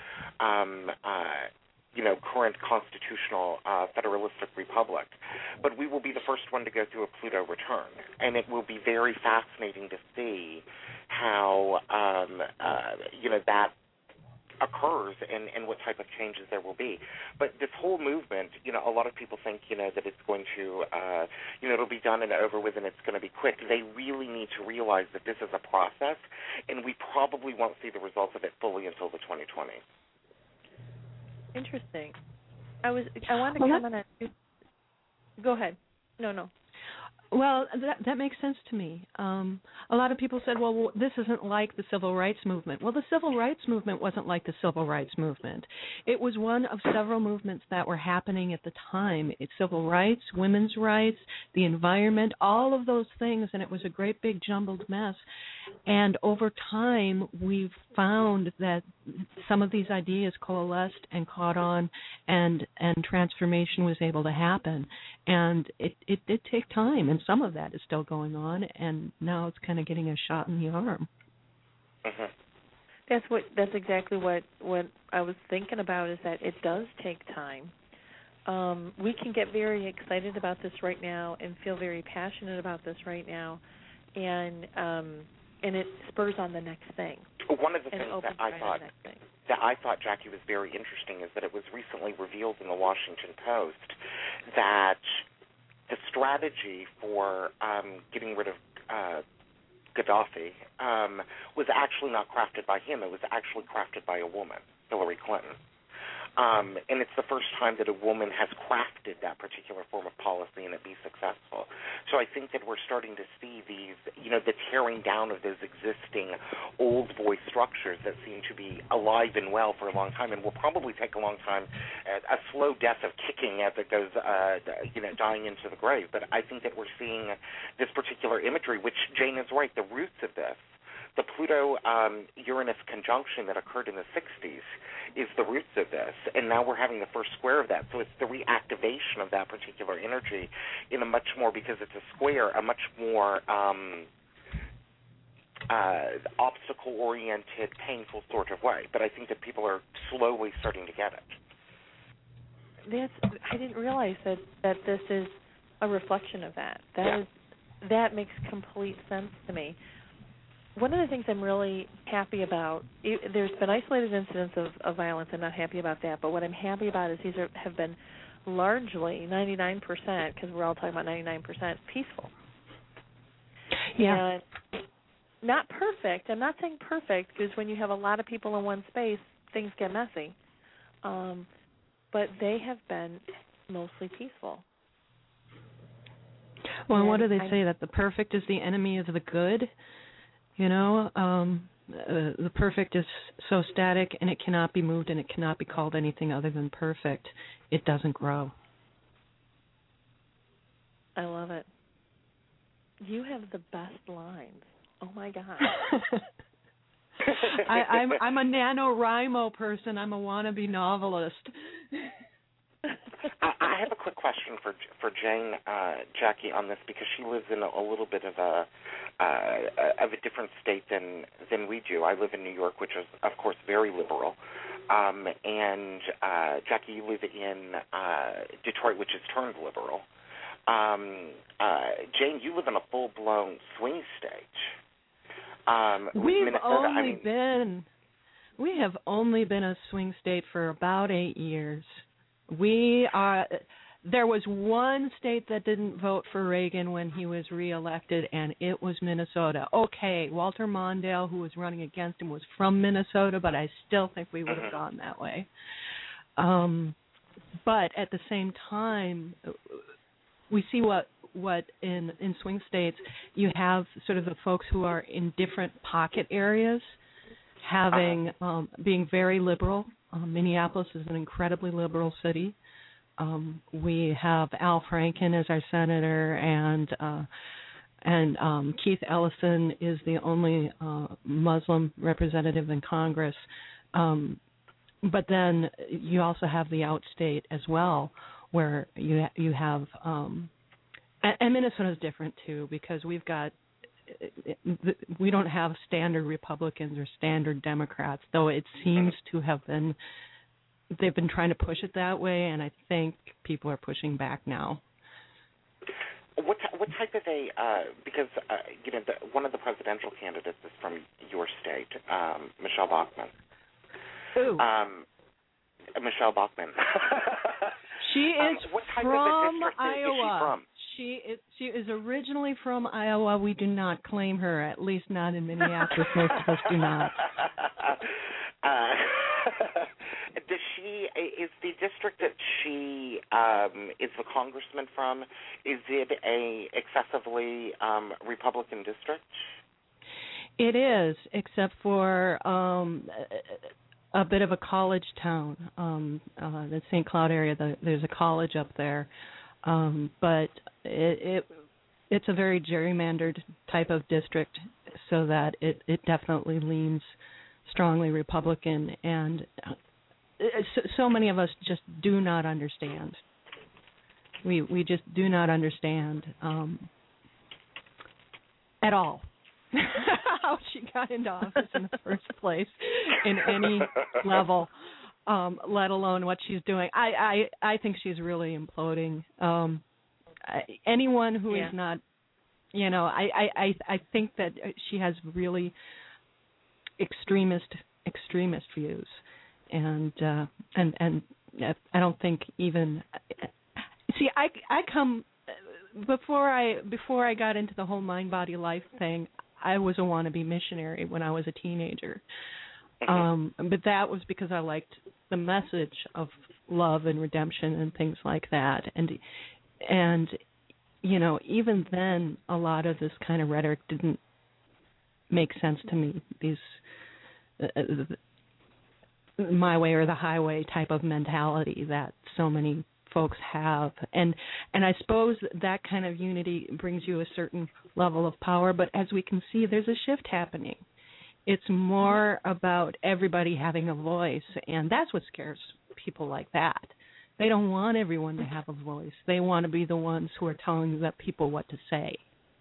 Speaker 2: current constitutional federalistic republic. But we will be the first one to go through a Pluto return, and it will be very fascinating to see how, that occurs and what type of changes there will be. But this whole movement, a lot of people think, that it's going to, it'll be done and over with and it's going to be quick. They really need to realize that this is a process, and we probably won't see the results of it fully until the 2020s.
Speaker 3: Interesting. I wanted to comment on it. Go ahead. No.
Speaker 4: Well, that makes sense to me. A lot of people said, well, this isn't like the civil rights movement. Well, the civil rights movement wasn't like the civil rights movement. It was one of several movements that were happening at the time. It's civil rights, women's rights, the environment, all of those things, and it was a great big jumbled mess. And over time, we've found that some of these ideas coalesced and caught on, and transformation was able to happen. And it did take time, and some of that is still going on, and now it's kind of getting a shot in the arm.
Speaker 2: Mm-hmm.
Speaker 3: That's exactly what I was thinking about, is that it does take time. We can get very excited about this right now and feel very passionate about this right now, and it spurs on the next thing.
Speaker 2: One of the things that I thought, Jackie, was very interesting is that it was recently revealed in the Washington Post that the strategy for getting rid of Gaddafi was actually not crafted by him. It was actually crafted by a woman, Hillary Clinton. And it's the first time that a woman has crafted that particular form of policy and it be successful. So I think that we're starting to see these, the tearing down of those existing old voice structures that seem to be alive and well for a long time, and will probably take a long time, a slow death of kicking as it goes, dying into the grave. But I think that we're seeing this particular imagery, which Jane is right, the roots of this, the Pluto-Uranus conjunction that occurred in the 60s is the roots of this, and now we're having the first square of that. So it's the reactivation of that particular energy in a much more, because it's a square, a much more obstacle-oriented, painful sort of way. But I think that people are slowly starting to get it.
Speaker 3: I didn't realize that this is a reflection of that. That makes complete sense to me. One of the things I'm really happy about, there's been isolated incidents of violence. I'm not happy about that. But what I'm happy about is these have been largely 99%, because we're all talking about 99%, peaceful.
Speaker 4: Yeah.
Speaker 3: And not perfect. I'm not saying perfect, because when you have a lot of people in one space, things get messy. But they have been mostly peaceful.
Speaker 4: Well, and what do they say, that the perfect is the enemy of the good? The perfect is so static, and it cannot be moved, and it cannot be called anything other than perfect. It doesn't grow.
Speaker 3: I love it. You have the best lines. Oh my God.
Speaker 4: I'm a NaNoWriMo person. I'm a wannabe novelist.
Speaker 2: I have a quick question for Jane, Jackie, on this, because she lives in a little bit of a different state than we do. I live in New York, which is, of course, very liberal. And Jackie, you live in Detroit, which is turned liberal. Jane, you live in a full-blown swing state.
Speaker 4: We have only been a swing state for about 8 years. There was one state that didn't vote for Reagan when he was reelected, and it was Minnesota. Okay, Walter Mondale, who was running against him, was from Minnesota, but I still think we would have gone that way. But at the same time, we see what in swing states, you have sort of the folks who are in different pocket areas being very liberal. Minneapolis is an incredibly liberal city. We have Al Franken as our senator, and Keith Ellison is the only Muslim representative in Congress. But then you also have the outstate as well, where you have, and Minnesota is different too, because we don't have standard Republicans or standard Democrats, though it seems to have been. They've been trying to push it that way, and I think people are pushing back now.
Speaker 2: What type of because one of the presidential candidates is from your state, Michelle Bachmann.
Speaker 4: Who?
Speaker 2: Michelle Bachmann.
Speaker 4: She is
Speaker 2: what type
Speaker 4: from
Speaker 2: of district
Speaker 4: Iowa.
Speaker 2: Is she from?
Speaker 4: She is originally from Iowa. We do not claim her, at least not in Minneapolis. Most of us do not. Is the district that she is the congressman from, is it a excessively Republican district? It is, except for a bit of a college town, the St. Cloud area. There's a college up there, but it's a very gerrymandered type of district, so that it definitely leans strongly Republican, and so many of us just do not understand. We just do not understand at all how she got into office in the first place in any level, let alone what she's doing. I think she's really imploding. Anyone who is not, I think that she has really extremist views, and I don't think even. See, I come before I got into the whole mind body life thing. I was a wannabe missionary when I was a teenager. But that was because I liked the message of love and redemption and things like that. And you know, even then, a lot of this kind of rhetoric didn't make sense to me. These my way or the highway type of mentality that so many folks have, and I suppose that kind of unity brings you a certain level of power. But as we can see, there's a shift happening. It's more about everybody having a voice, and that's what scares people like that. They don't want everyone to have a voice. They want to be the ones who are telling the people what to say.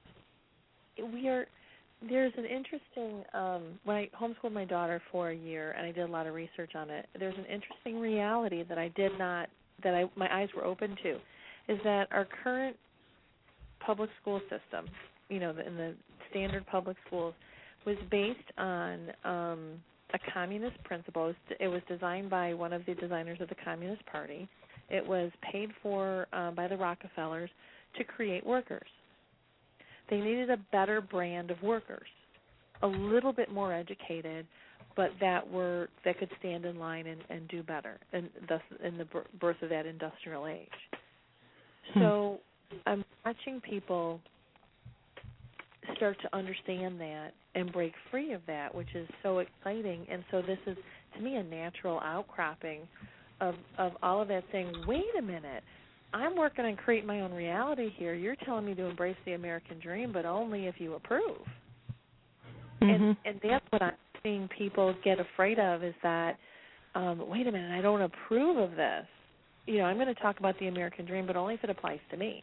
Speaker 3: There's an interesting, when I homeschooled my daughter for a year and I did a lot of research on it, there's an interesting reality that my eyes were open to, is that our current public school system, you know, in the standard public schools, was based on a communist principle. It was designed by one of the designers of the Communist Party. It was paid for by the Rockefellers to create workers. They needed a better brand of workers, a little bit more educated, but that could stand in line and do better, and thus in the birth of that industrial age. So I'm watching people start to understand that and break free of that, which is so exciting. And so this is, to me, a natural outcropping of all of that, saying, wait a minute, I'm working on creating my own reality here. You're telling me to embrace the American dream, but only if you approve. And that's what I'm seeing people get afraid of, is that, wait a minute, I don't approve of this. You know, I'm going to talk about the American dream, but only if it applies to me.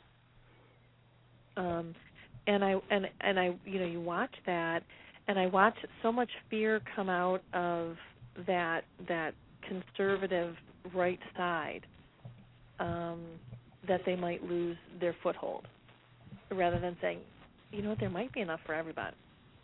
Speaker 3: And I, you know, you watch that, and I watch so much fear come out of that conservative right side, that they might lose their foothold, rather than saying, you know what, there might be enough for everybody.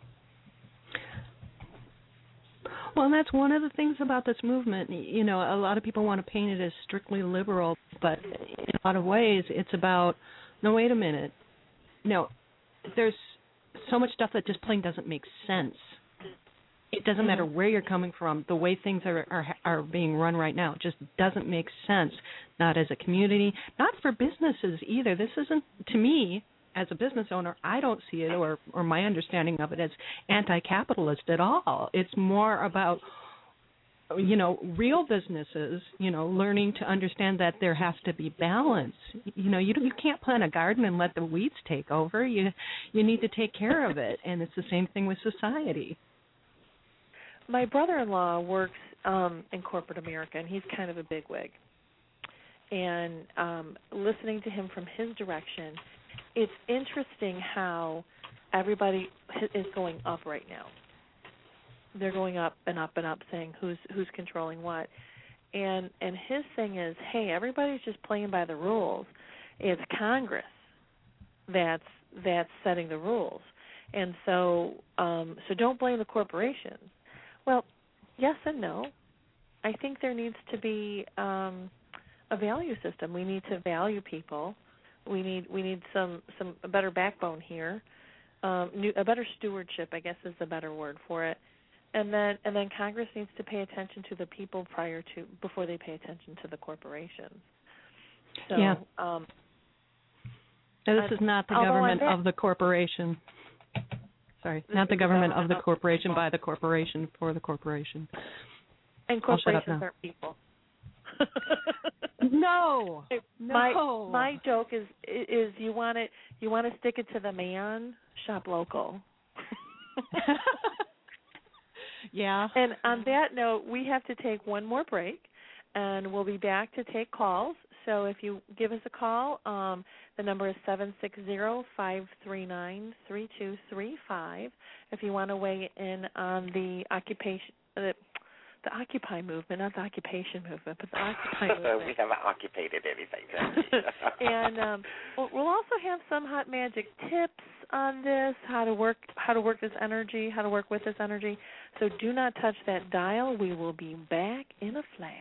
Speaker 4: Well, and that's one of the things about this movement. You know, a lot of people want to paint it as strictly liberal, but in a lot of ways it's about, no, wait a minute. No, there's so much stuff that just plain doesn't make sense. It doesn't matter where you're coming from. The way things are being run right now just doesn't make sense, not as a community, not for businesses either. This isn't, to me, as a business owner, I don't see it, or my understanding of it, as anti-capitalist at all. It's more about, you know, real businesses, you know, learning to understand that there has to be balance. You know, you can't plant a garden and let the weeds take over. You need to take care of it, and it's the same thing with society.
Speaker 3: My brother-in-law works in corporate America, and he's kind of a bigwig. And listening to him from his direction, it's interesting how everybody is going up right now. They're going up and up and up, saying who's controlling what. And his thing is, hey, everybody's just playing by the rules. It's Congress that's setting the rules. And so don't blame the corporations. Well, yes and no. I think there needs to be a value system. We need to value people. We need a better backbone here. A better stewardship, I guess, is the better word for it. And then Congress needs to pay attention to the people before they pay attention to the corporations. So,
Speaker 4: yeah. This is not the government of the corporation. Sorry, not the government of the corporation, by the corporation, for the corporation.
Speaker 3: And corporations aren't people.
Speaker 4: No.
Speaker 3: My joke is you want to stick it to the man, shop local.
Speaker 4: Yeah.
Speaker 3: And on that note, we have to take one more break, and we'll be back to take calls. So if you give us a call, the number is 760-539-3235. If you want to weigh in on the occupation, the Occupy movement, not the occupation movement, but the Occupy movement.
Speaker 2: We haven't occupied anything.
Speaker 3: And we'll also have some hot magic tips on this, how to work this energy, how to work with this energy. So do not touch that dial. We will be back in a flash.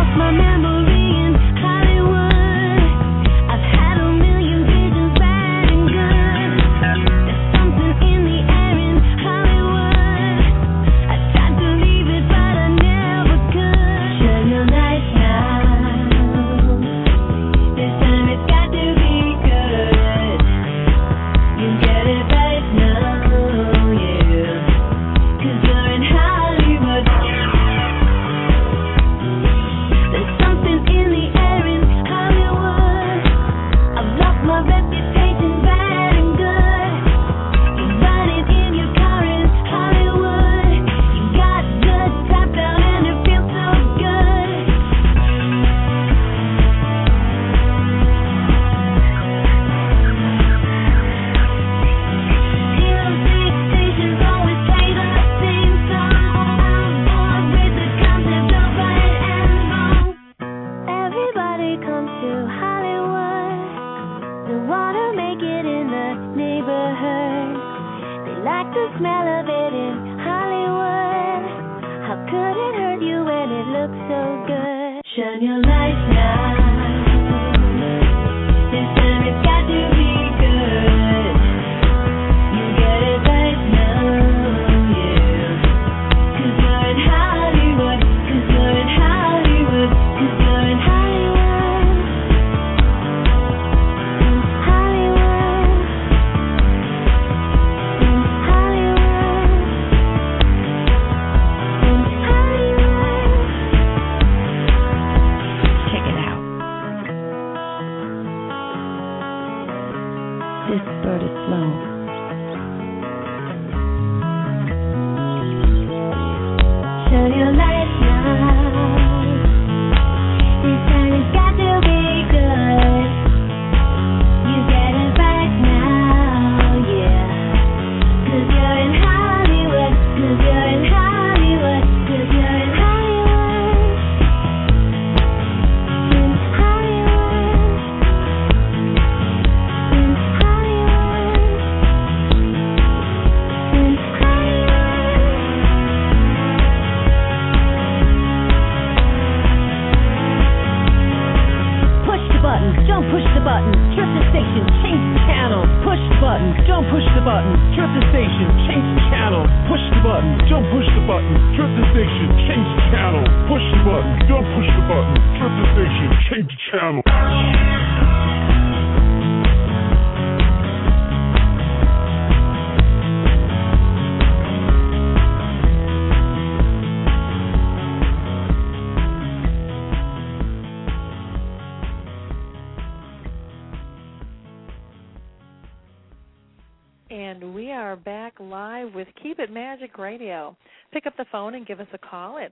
Speaker 3: And we are back live with Keep It Magic Radio. Pick up the phone and give us a call at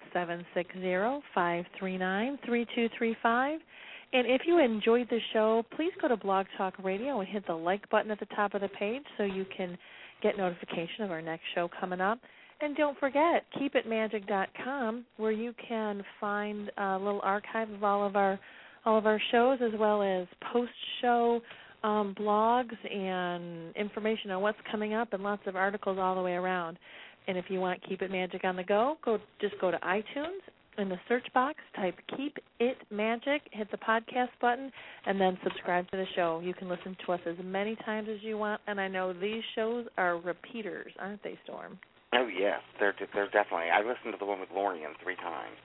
Speaker 3: 760-539-3235. And if you enjoyed the show, please go to Blog Talk Radio and hit the like button at the top of the page so you can get notification of our next show coming up. And don't forget, keepitmagic.com, where you can find a little archive of all of our shows, as well as post-show blogs and information on what's coming up, and lots of articles all the way around. And if you want Keep It Magic on the go, just go to iTunes. In the search box, type Keep It Magic, hit the podcast button, and then subscribe to the show. You can listen to us as many times as you want, and I know these shows are repeaters, aren't they, Storm?
Speaker 2: Oh, yes, they're definitely. I listened to the one with Lorian 3 times.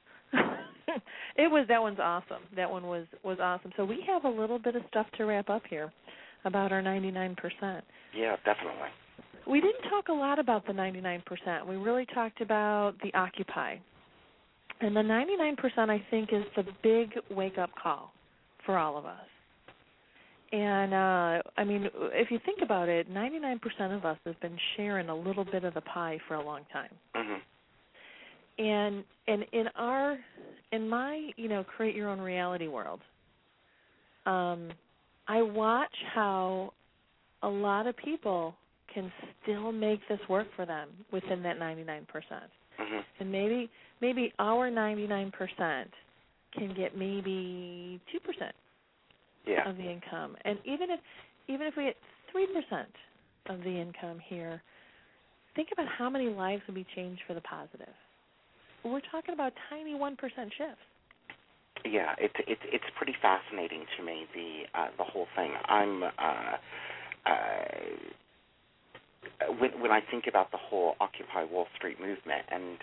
Speaker 3: That one's awesome. That one was awesome. So we have a little bit of stuff to wrap up here about our 99%.
Speaker 2: Yeah, definitely.
Speaker 3: We didn't talk a lot about the 99%. We really talked about the Occupy. And the 99%, I think, is the big wake-up call for all of us. And, if you think about it, 99% of us have been sharing a little bit of the pie for a long time.
Speaker 2: Mm-hmm.
Speaker 3: And in my create your own reality world, I watch how a lot of people can still make this work for them within that 99%.
Speaker 2: Mm-hmm.
Speaker 3: And maybe our 99% can get maybe 2% of the income. And even if we get 3% of the income here, think about how many lives would be changed for the positive. We're talking about tiny 1% shifts.
Speaker 2: Yeah, it's pretty fascinating to me, the whole thing. When I think about the whole Occupy Wall Street movement, and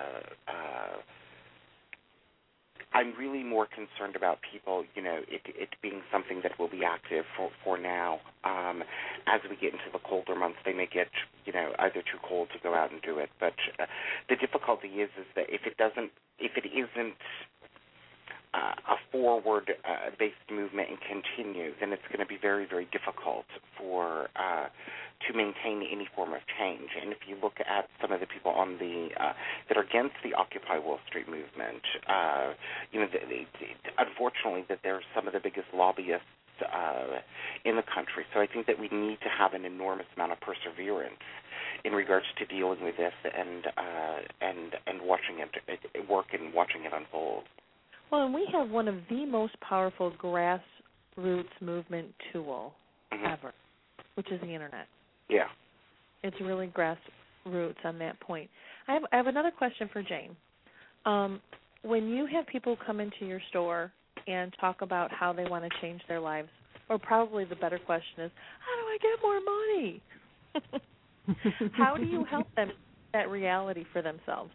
Speaker 2: I'm really more concerned about people, it being something that will be active for now. As we get into the colder months, they may get, either too cold to go out and do it. But the difficulty is that if it isn't a forward-based movement and continue, then it's going to be very, very difficult to maintain any form of change. And if you look at some of the people on that are against the Occupy Wall Street movement, unfortunately, that they're some of the biggest lobbyists in the country. So I think that we need to have an enormous amount of perseverance in regards to dealing with this and watching it work and watching it unfold.
Speaker 3: Well, and we have one of the most powerful grassroots movement tool ever, which is the Internet.
Speaker 2: Yeah.
Speaker 3: It's really grassroots on that point. I have another question for Jane. When you have people come into your store and talk about how they want to change their lives, or probably the better question is, how do I get more money? How do you help them that reality for themselves?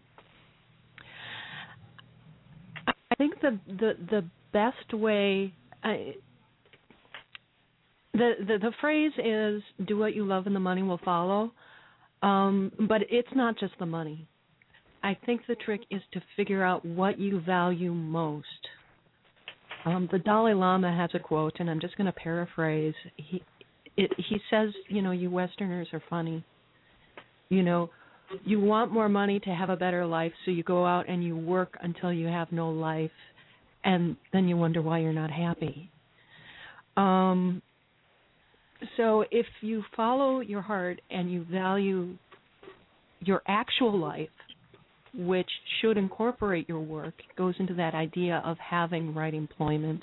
Speaker 4: I think the best way, the phrase is "do what you love and the money will follow," but it's not just the money. I think the trick is to figure out what you value most. The Dalai Lama has a quote, and I'm just going to paraphrase. He says, you Westerners are funny. You want more money to have a better life, so you go out and you work until you have no life, and then you wonder why you're not happy. So if you follow your heart and you value your actual life, which should incorporate your work, it goes into that idea of having right employment.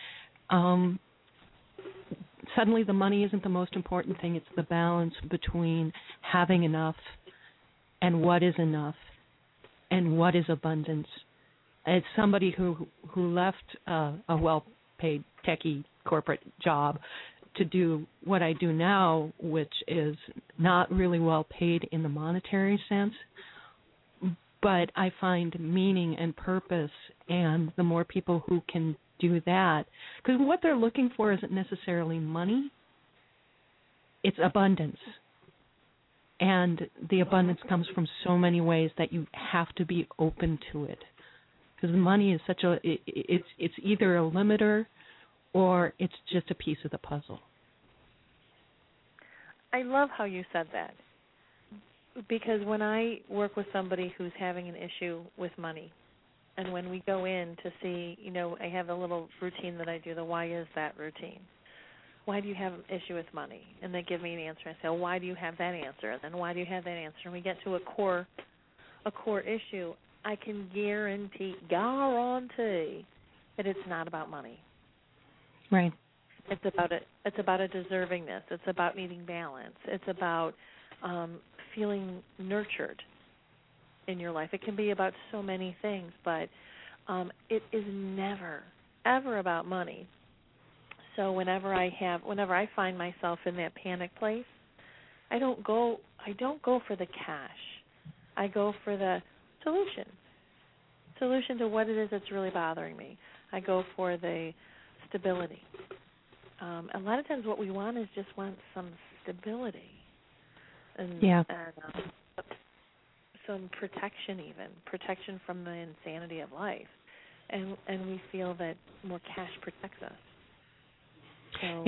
Speaker 4: Suddenly the money isn't the most important thing. It's the balance between having enough and what is enough and what is abundance. As somebody who left a well-paid techie corporate job to do what I do now, which is not really well paid in the monetary sense, but I find meaning and purpose, and the more people who can do that, because what they're looking for isn't necessarily money, it's abundance. And the abundance comes from so many ways that you have to be open to it. Because money is it's either a limiter or it's just a piece of the puzzle.
Speaker 3: I love how you said that. Because when I work with somebody who's having an issue with money, and when we go in to see, I have a little routine that I do, the why is that routine. Why do you have an issue with money? And they give me an answer. I say, well, why do you have that answer? And then why do you have that answer? And we get to a core issue. I can guarantee that it's not about money.
Speaker 4: Right.
Speaker 3: It's about a deservingness. It's about needing balance. It's about feeling nurtured in your life. It can be about so many things, but it is never, ever about money. So whenever I find myself in that panic place, I don't go for the cash. I go for the solution to what it is that's really bothering me. I go for the stability. A lot of times what we want is just some stability. And some protection from the insanity of life, and we feel that more cash protects us. So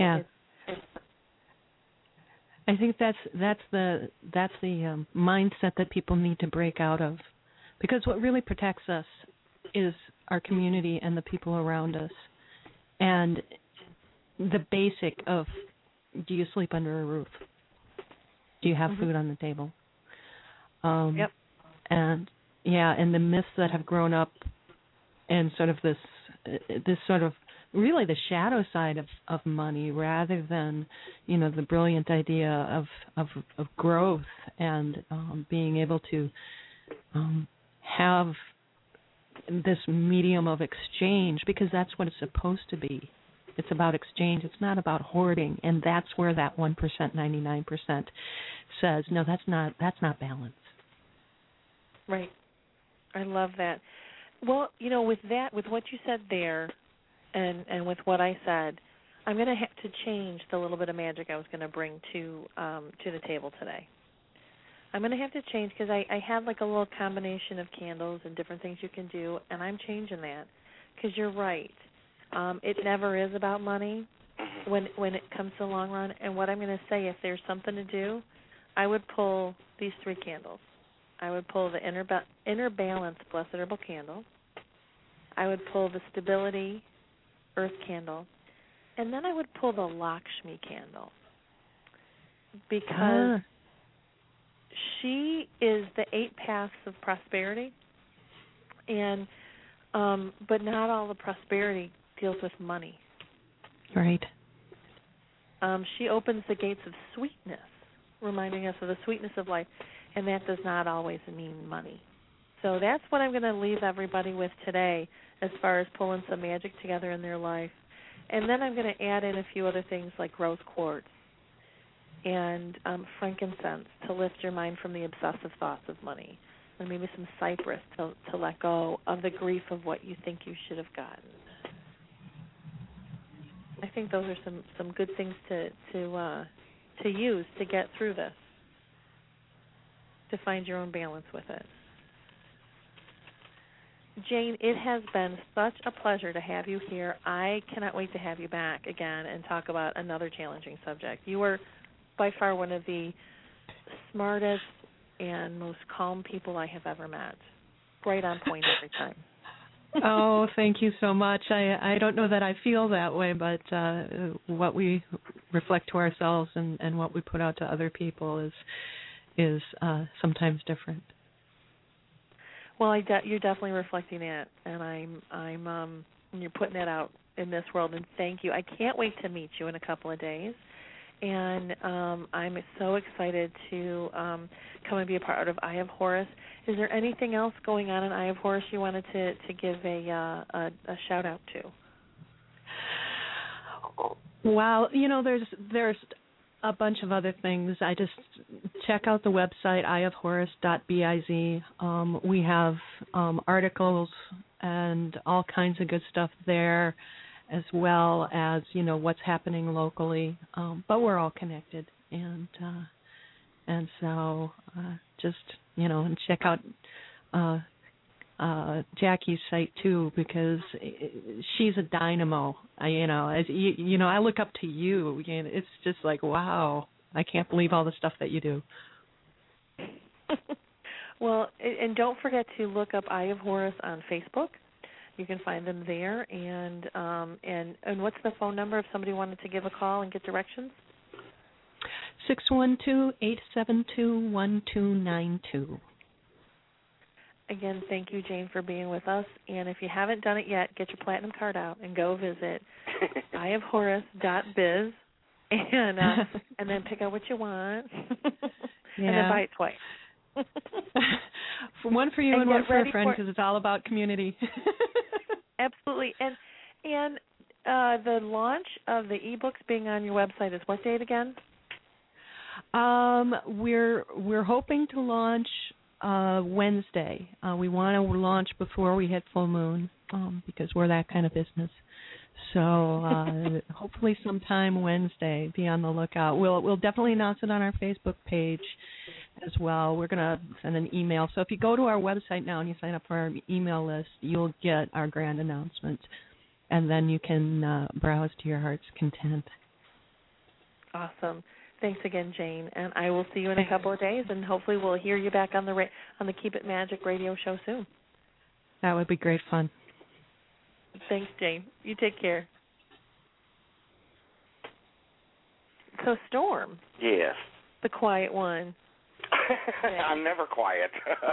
Speaker 4: I think that's the mindset that people need to break out of, because what really protects us is our community and the people around us, and the basic of, do you sleep under a roof? Do you have food on the table?
Speaker 3: Yep.
Speaker 4: And the myths that have grown up, and sort of this sort of really the shadow side of money, rather than the brilliant idea of growth and being able to have this medium of exchange, because that's what it's supposed to be. It's about exchange. It's not about hoarding, and that's where that 1%, 99% says, no, that's not balance.
Speaker 3: Right. I love that. Well, with what you said there, and with what I said, I'm going to have to change the little bit of magic I was going to bring to the table today. I'm going to have to change because I had like a little combination of candles and different things you can do, and I'm changing that because you're right. It never is about money when it comes to the long run. And what I'm going to say, if there's something to do, I would pull these 3 candles. I would pull the Inner Balance Blessed Herbal Candle. I would pull the Stability Earth Candle. And then I would pull the Lakshmi Candle because she is the 8 paths of prosperity, and but not all the prosperity deals with money.
Speaker 4: Right.
Speaker 3: She opens the gates of sweetness, reminding us of the sweetness of life, and that does not always mean money. So that's what I'm going to leave everybody with today as far as pulling some magic together in their life. And then I'm going to add in a few other things like rose quartz and frankincense to lift your mind from the obsessive thoughts of money, and maybe some cypress to let go of the grief of what you think you should have gotten. I think those are some good things to use to get through this, to find your own balance with it. Jane, it has been such a pleasure to have you here. I cannot wait to have you back again and talk about another challenging subject. You are by far one of the smartest and most calm people I have ever met. Right on point every time.
Speaker 4: Oh, thank you so much. I don't know that I feel that way, but what we reflect to ourselves and what we put out to other people is sometimes different.
Speaker 3: Well, you're definitely reflecting it, and you're putting it out in this world. And thank you. I can't wait to meet you in a couple of days, and I'm so excited to come and be a part of Eye of Horus. Is there anything else going on in Eye of Horus you wanted to give a shout out to?
Speaker 4: Well, there's a bunch of other things. I just check out the website eyeofhorus.biz. We have articles and all kinds of good stuff there, as well as what's happening locally. But we're all connected, and so just and check out Jackie's site too, because she's a dynamo. I look up to you. It's just like, wow, I can't believe all the stuff that you do.
Speaker 3: Well, and don't forget to look up Eye of Horus on Facebook. You can find them there. And what's the phone number if somebody wanted to give a call and get directions?
Speaker 4: 612-872-1292.
Speaker 3: Again, thank you, Jane, for being with us. And if you haven't done it yet, get your Platinum card out and go visit eyeofhorus.biz and then pick out what you want and then buy it twice.
Speaker 4: One for you and one for a friend, because it's all about community.
Speaker 3: Absolutely. And the launch of the ebooks being on your website is what date again?
Speaker 4: We're hoping to launch Wednesday. We want to launch before we hit full moon because we're that kind of business. So hopefully sometime Wednesday. Be on the lookout. We'll definitely announce it on our Facebook page as well. We're going to send an email. So if you go to our website now and you sign up for our email list, you'll get our grand announcement, and then you can browse to your heart's content.
Speaker 3: Awesome. Thanks again, Jane, and I will see you in a couple of days, and hopefully we'll hear you back on the Keep It Magic radio show soon.
Speaker 4: That would be great fun.
Speaker 3: Thanks, Jane. You take care. So, Storm.
Speaker 2: Yes.
Speaker 3: The quiet one.
Speaker 2: I'm never quiet.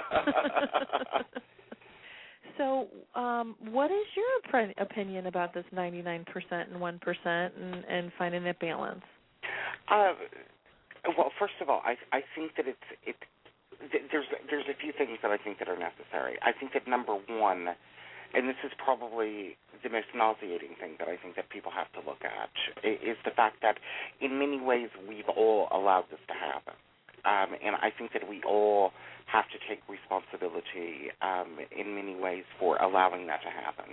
Speaker 3: So, what is your opinion about this 99% and 1% and finding that balance?
Speaker 2: Well, first of all, I think that there's a few things that I think that are necessary. I think that number one, and this is probably the most nauseating thing that I think that people have to look at, is the fact that in many ways we've all allowed this to happen. And I think that we all have to take responsibility in many ways for allowing that to happen.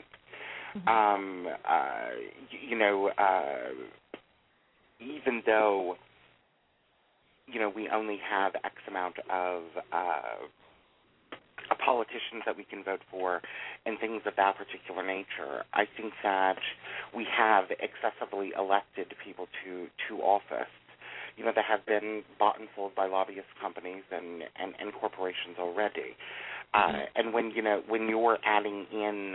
Speaker 2: Even though, we only have X amount of politicians that we can vote for and things of that particular nature, I think that we have excessively elected people to office, that have been bought and sold by lobbyist companies and corporations already. And when you're adding in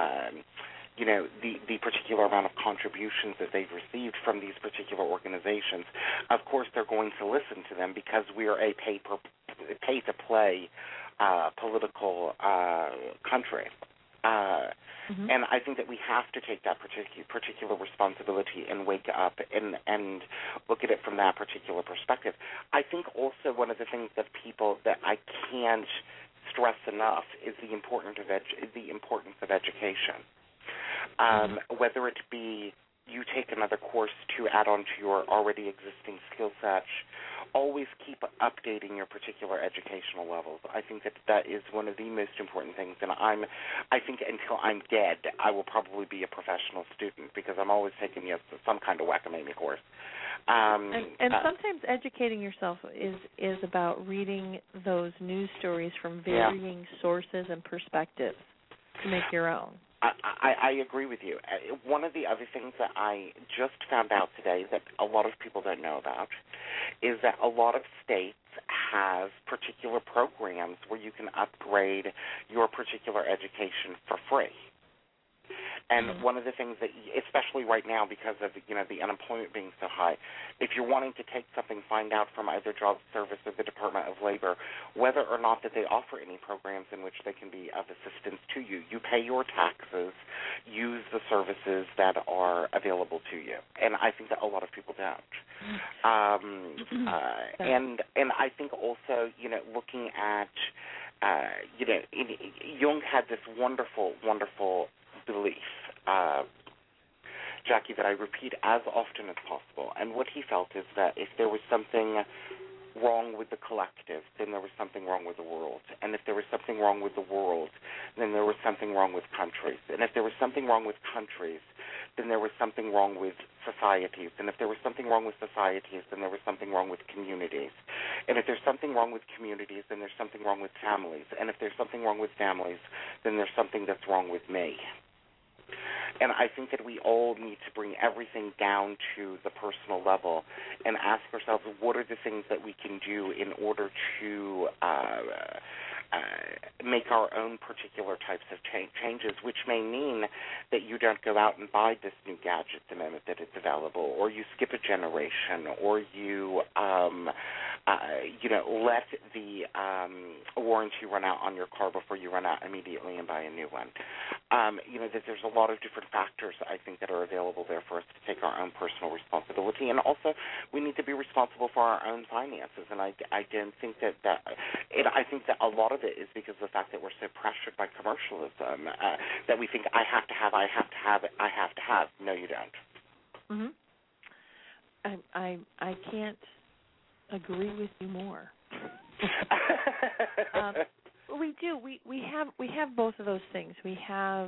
Speaker 2: the particular amount of contributions that they've received from these particular organizations, of course they're going to listen to them because we're a pay-to-play political country. And I think that we have to take that particular responsibility and wake up and look at it from that particular perspective. I think also one of the things that I can't stress enough is the importance of education. Whether it be you take another course to add on to your already existing skill set, always keep updating your particular educational levels. I think that is one of the most important things, and I think until I'm dead, I will probably be a professional student because I'm always taking some kind of whack-a-mole course.
Speaker 3: And sometimes educating yourself is about reading those news stories from varying sources and perspectives to make your own.
Speaker 2: I agree with you. One of the other things that I just found out today that a lot of people don't know about is that a lot of states have particular programs where you can upgrade your particular education for free. And one of the things that, especially right now because of the unemployment being so high, if you're wanting to take something, find out from either Job Service or the Department of Labor whether or not that they offer any programs in which they can be of assistance to you. You pay your taxes, use the services that are available to you. And I think that a lot of people don't. And I think also, looking at, Jung had this wonderful, wonderful belief, Jackie, that I repeat as often as possible. And what he felt is that if there was something wrong with the collective, then there was something wrong with the world. And if there was something wrong with the world, then there was something wrong with countries. And if there was something wrong with countries, then there was something wrong with societies. And if there was something wrong with societies, then there was something wrong with communities. And if there's something wrong with communities, then there's something wrong with families. And if there's something wrong with families, then there's something that's wrong with me. And I think that we all need to bring everything down to the personal level and ask ourselves, what are the things that we can do in order to make our own particular types of changes, which may mean that you don't go out and buy this new gadget the moment that it's available, or you skip a generation, or you let the warranty run out on your car before you run out immediately and buy a new one. That there's a lot of different factors, I think, that are available there for us to take our own personal responsibility. And also, we need to be responsible for our own finances. And I don't think that I think that a lot of it is because of the fact that we're so pressured by commercialism that we think, I have to have. No, you don't.
Speaker 3: I can't agree with you more. We do. We have both of those things. We have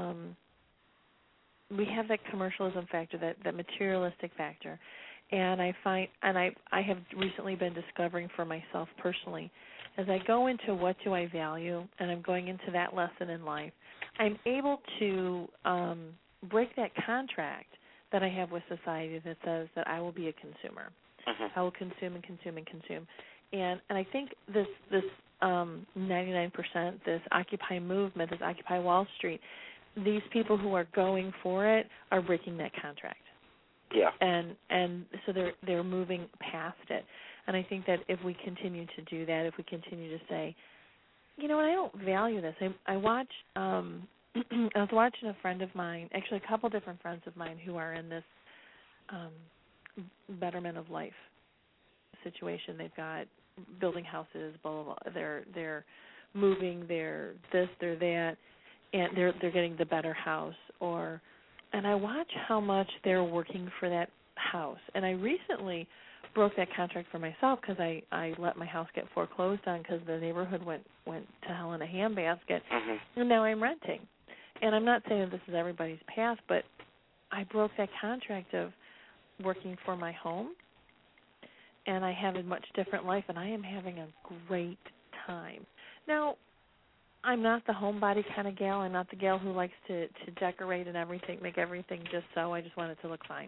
Speaker 3: that commercialism factor, that materialistic factor, and I have recently been discovering for myself personally, as I go into what do I value, and I'm going into that lesson in life, I'm able to break that contract that I have with society that says that I will be a consumer. I will consume and consume and consume. And I think this 99%, this Occupy movement, this Occupy Wall Street, these people who are going for it are breaking that contract.
Speaker 2: Yeah.
Speaker 3: And so they're moving past it. And I think that if we continue to do that, if we continue to say, you know what, I don't value this. I watch I was watching a friend of mine, actually a couple different friends of mine who are in this betterment of life situation. They've got building houses, blah, blah, blah. They're moving, they're this, they're that, and they're getting the better house, and I watch how much they're working for that house. And I recently broke that contract for myself because I let my house get foreclosed on because the neighborhood went to hell in a handbasket, and now I'm renting. And I'm not saying that this is everybody's path, but I broke that contract of working for my home, and I have a much different life, and I am having a great time. Now, I'm not the homebody kind of gal. I'm not the gal who likes to decorate and everything, make everything just so. I just want it to look fine.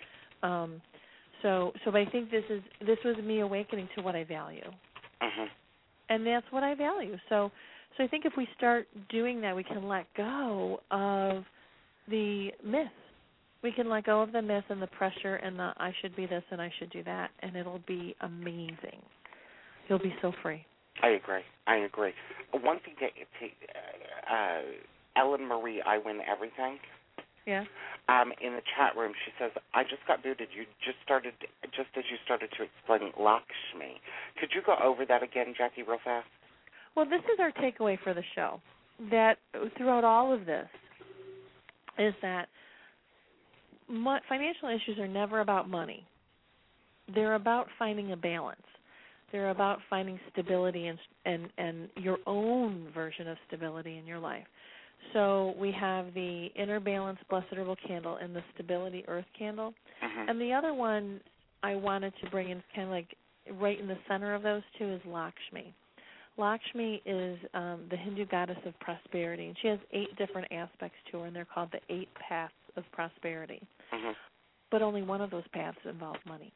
Speaker 3: So I think this was me awakening to what I value, and that's what I value. So I think if we start doing that, we can let go of the myth. We can let go of the myth and the pressure and the I should be this and I should do that, and it'll be amazing. You'll be so free.
Speaker 2: I agree. One thing Ellen Marie, I Win Everything.
Speaker 3: Yeah.
Speaker 2: In the chat room, she says, I just got booted. You just as you started to explain Lakshmi. Could you go over that again, Jackie, real fast?
Speaker 3: Well, this is our takeaway for the show, that throughout all of this is that financial issues are never about money. They're about finding a balance. They're about finding stability and your own version of stability in your life. So we have the Inner Balance Blessed Herbal Candle and the Stability Earth Candle. And the other one I wanted to bring in kind of like right in the center of those two is Lakshmi. Lakshmi is the Hindu goddess of prosperity, and she has 8 different aspects to her, and they're called the 8 paths of prosperity. But only one of those paths involves money.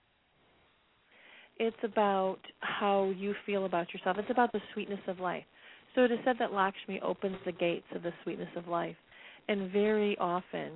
Speaker 3: It's about how you feel about yourself. It's about the sweetness of life. So it is said that Lakshmi opens the gates of the sweetness of life. And very often,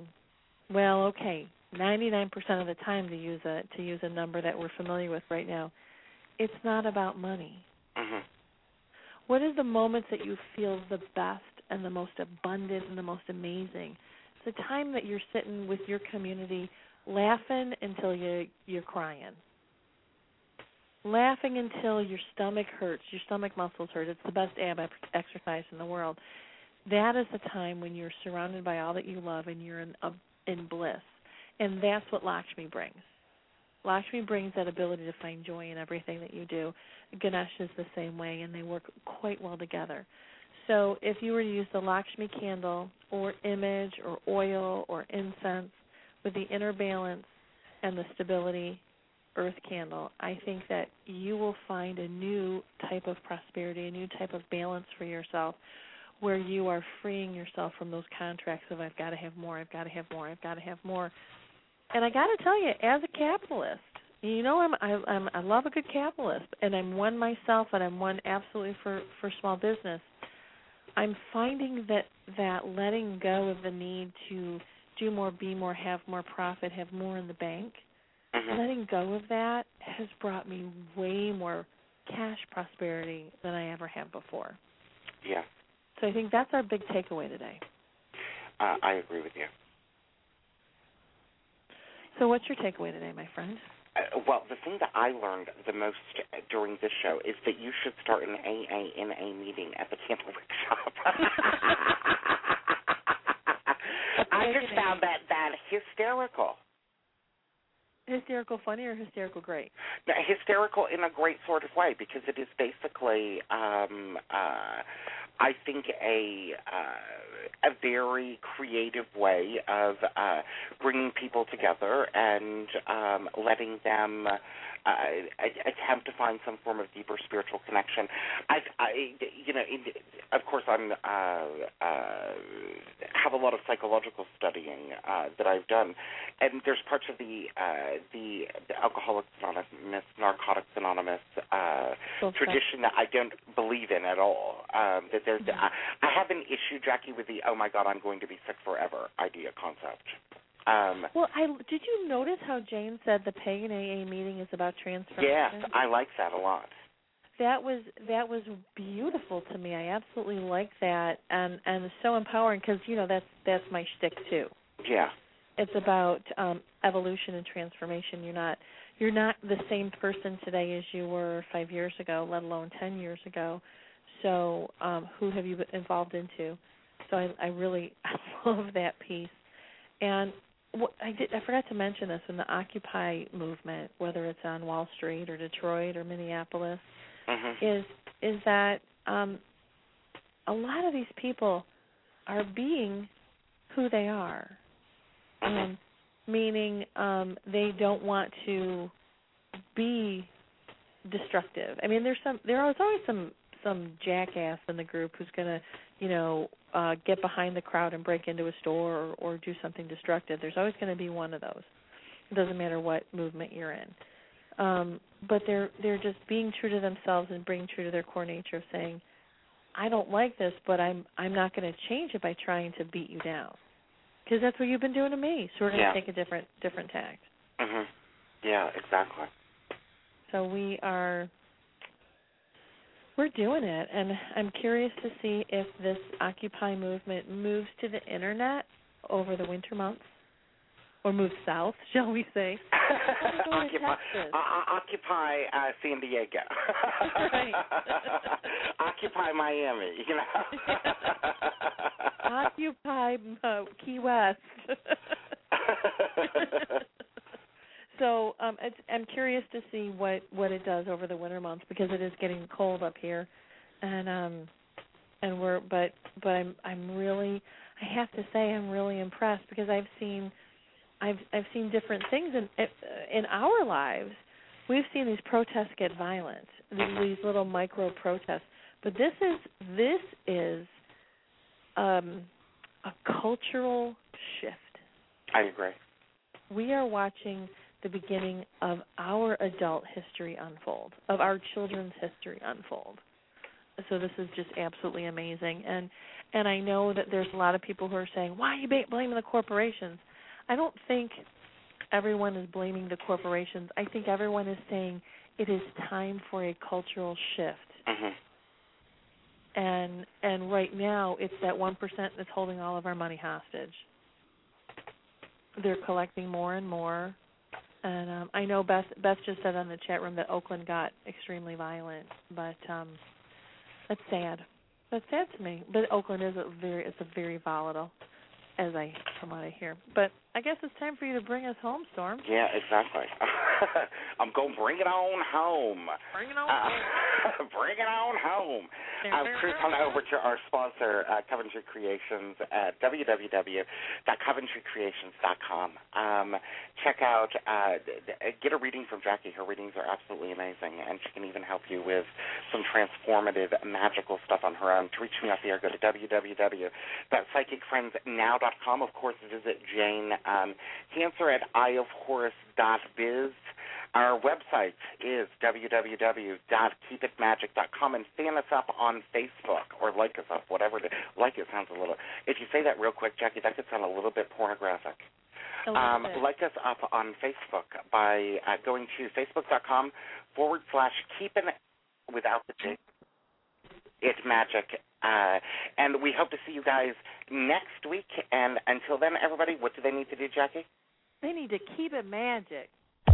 Speaker 3: 99% of the time, to use a number that we're familiar with right now, it's not about money. What is the moments that you feel the best and the most abundant and the most amazing? It's the time that you're sitting with your community laughing until you're crying. Laughing until your stomach hurts, your stomach muscles hurt. It's the best ab exercise in the world. That is the time when you're surrounded by all that you love and you're in bliss. And that's what Lakshmi brings. Lakshmi brings that ability to find joy in everything that you do. Ganesh is the same way, and they work quite well together. So if you were to use the Lakshmi candle or image or oil or incense with the Inner Balance and the Stability Earth Candle, I think that you will find a new type of prosperity, a new type of balance for yourself where you are freeing yourself from those contracts of I've got to have more, I've got to have more, I've got to have more. And I got to tell you, as a capitalist, I love a good capitalist, and I'm one myself, and I'm one absolutely for small business. I'm finding that letting go of the need to do more, be more, have more profit, have more in the bank, letting go of that has brought me way more cash prosperity than I ever have before.
Speaker 2: Yeah.
Speaker 3: So I think that's our big takeaway today.
Speaker 2: I agree with you.
Speaker 3: So what's your takeaway today, my friend?
Speaker 2: Well, the thing that I learned the most during this show is that you should start an AA meeting at the Candle Workshop. I just found that hysterical.
Speaker 3: Hysterical funny or hysterical great?
Speaker 2: Hysterical in a great sort of way, because it is basically, I think, a very creative way of bringing people together and letting them attempt to find some form of deeper spiritual connection. Of course, I'm have a lot of psychological studying that I've done, and there's parts of the Alcoholics Anonymous, Narcotics Anonymous tradition that I don't believe in at all. That there's, I have an issue, Jackie, with the "oh my God, I'm going to be sick forever" idea concept.
Speaker 3: Did you notice how Jane said the Pagan AA meeting is about transformation?
Speaker 2: Yes, I like that a lot.
Speaker 3: That was beautiful to me. I absolutely like that, and it's so empowering because that's my shtick too.
Speaker 2: Yeah.
Speaker 3: It's about evolution and transformation. You're not the same person today as you were 5 years ago, let alone 10 years ago. So who have you been involved into? So I really love that piece. And I forgot to mention this in the Occupy movement, whether it's on Wall Street or Detroit or Minneapolis, is that a lot of these people are being who they are, meaning they don't want to be destructive. I mean, there's always some jackass in the group who's going to, get behind the crowd and break into a store or do something destructive. There's always going to be one of those. It doesn't matter what movement you're in. But they're just being true to themselves and being true to their core nature of saying, I don't like this, but I'm not going to change it by trying to beat you down, because that's what you've been doing to me. So we're going to take a different tact.
Speaker 2: Mhm. Yeah, exactly.
Speaker 3: So we're doing it, and I'm curious to see if this Occupy movement moves to the internet over the winter months, or moves south, shall we say?
Speaker 2: Occupy San Diego.
Speaker 3: Right.
Speaker 2: Occupy Miami.
Speaker 3: Occupy Key West. So I'm curious to see what it does over the winter months, because it is getting cold up here, and I'm really, I have to say, I'm really impressed, because I've seen different things in our lives. We've seen these protests get violent, these little micro protests, but this is a cultural shift.
Speaker 2: I agree.
Speaker 3: We are watching the beginning of our adult history unfold, of our children's history unfold. So this is just absolutely amazing. And I know that there's a lot of people who are saying, why are you blaming the corporations? I don't think everyone is blaming the corporations. I think everyone is saying it is time for a cultural shift. And right now it's that 1% that's holding all of our money hostage. They're collecting more and more. And I know Beth just said on the chat room that Oakland got extremely violent, but that's sad. That's sad to me. But Oakland is a very volatile, as I from what I hear. But I guess it's time for you to bring us home, Storm.
Speaker 2: Yeah, exactly. I'm going to bring it on home.
Speaker 3: Bring it on home.
Speaker 2: Bring it on home. Cruise on over to our sponsor, Coventry Creations, at www.coventrycreations.com. Check out, get a reading from Jackie. Her readings are absolutely amazing, and she can even help you with some transformative, magical stuff on her own. To reach me off the air, go to www.psychicfriendsnow.com. Of course, visit Jane Cancer at eyeofhorus.biz. Our website is www.keepitmagic.com, and fan us up on Facebook, or like us up, whatever it is. Like it sounds a little, if you say that real quick, Jackie, that could sound a little bit pornographic. Like us up on Facebook by going to facebook.com/keepin without the J. It's magic. And we hope to see you guys next week. And until then, everybody, what do they need to do, Jackie?
Speaker 3: They need to keep it magic.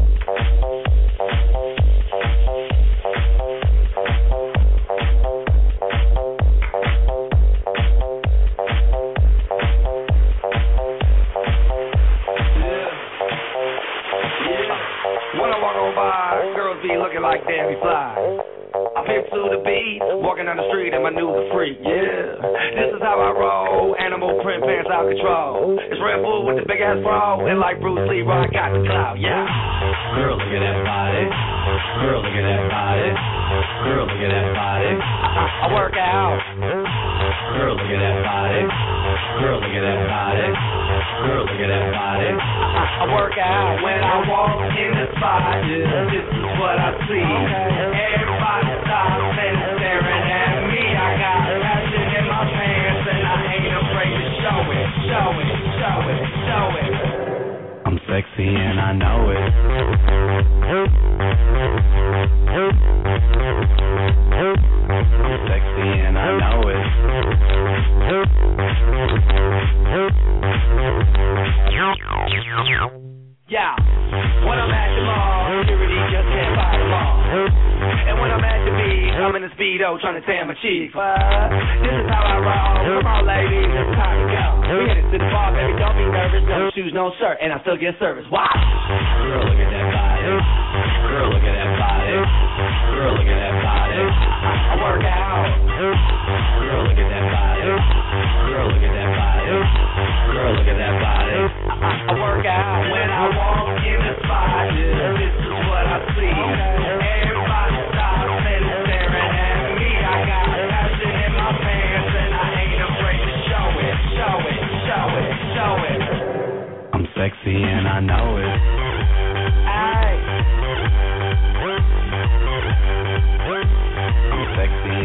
Speaker 6: When I walk on by, girls be looking like Debbie Fly. I hip to the beat, walking down the street and my news are free, yeah. This is how I roll, animal print pants out control. It's Red Bull with the big ass bra, and like Bruce Lee, I got the clout, yeah. Girl, look at that body. Girl, look at that body. Girl, look at that body. I work out. Girl, look at that body. Girl, look at that body. Girl, look at that body. I work out when I walk in the spot. Yeah, this is what I see. Everybody stops and staring at me. I got passion in my pants and I ain't afraid to show it, show it, show it, show it. I'm sexy and I know it. I'm sexy and I know it. Yeah, when I'm at the mall, security just can't buy them all. And when I'm at the beach, I'm in the Speedo trying trying to tan my cheeks. This is how I roll. Come on, ladies, it's time to go. We headed to the bar, baby, don't be nervous. No shoes, no shirt, and I still get service. Wow. Girl, look at that body. Girl, look at that body. Girl, look at that body. I work out. Girl, look at that body. Girl, look at that body. Girl, look at that body. I work out when I walk in the spot. This is what I see. Everybody stops and is staring at me. I got passion in my pants and I ain't afraid to show it, show it, show it, show it. I'm sexy and I know it. Aye. I'm sexy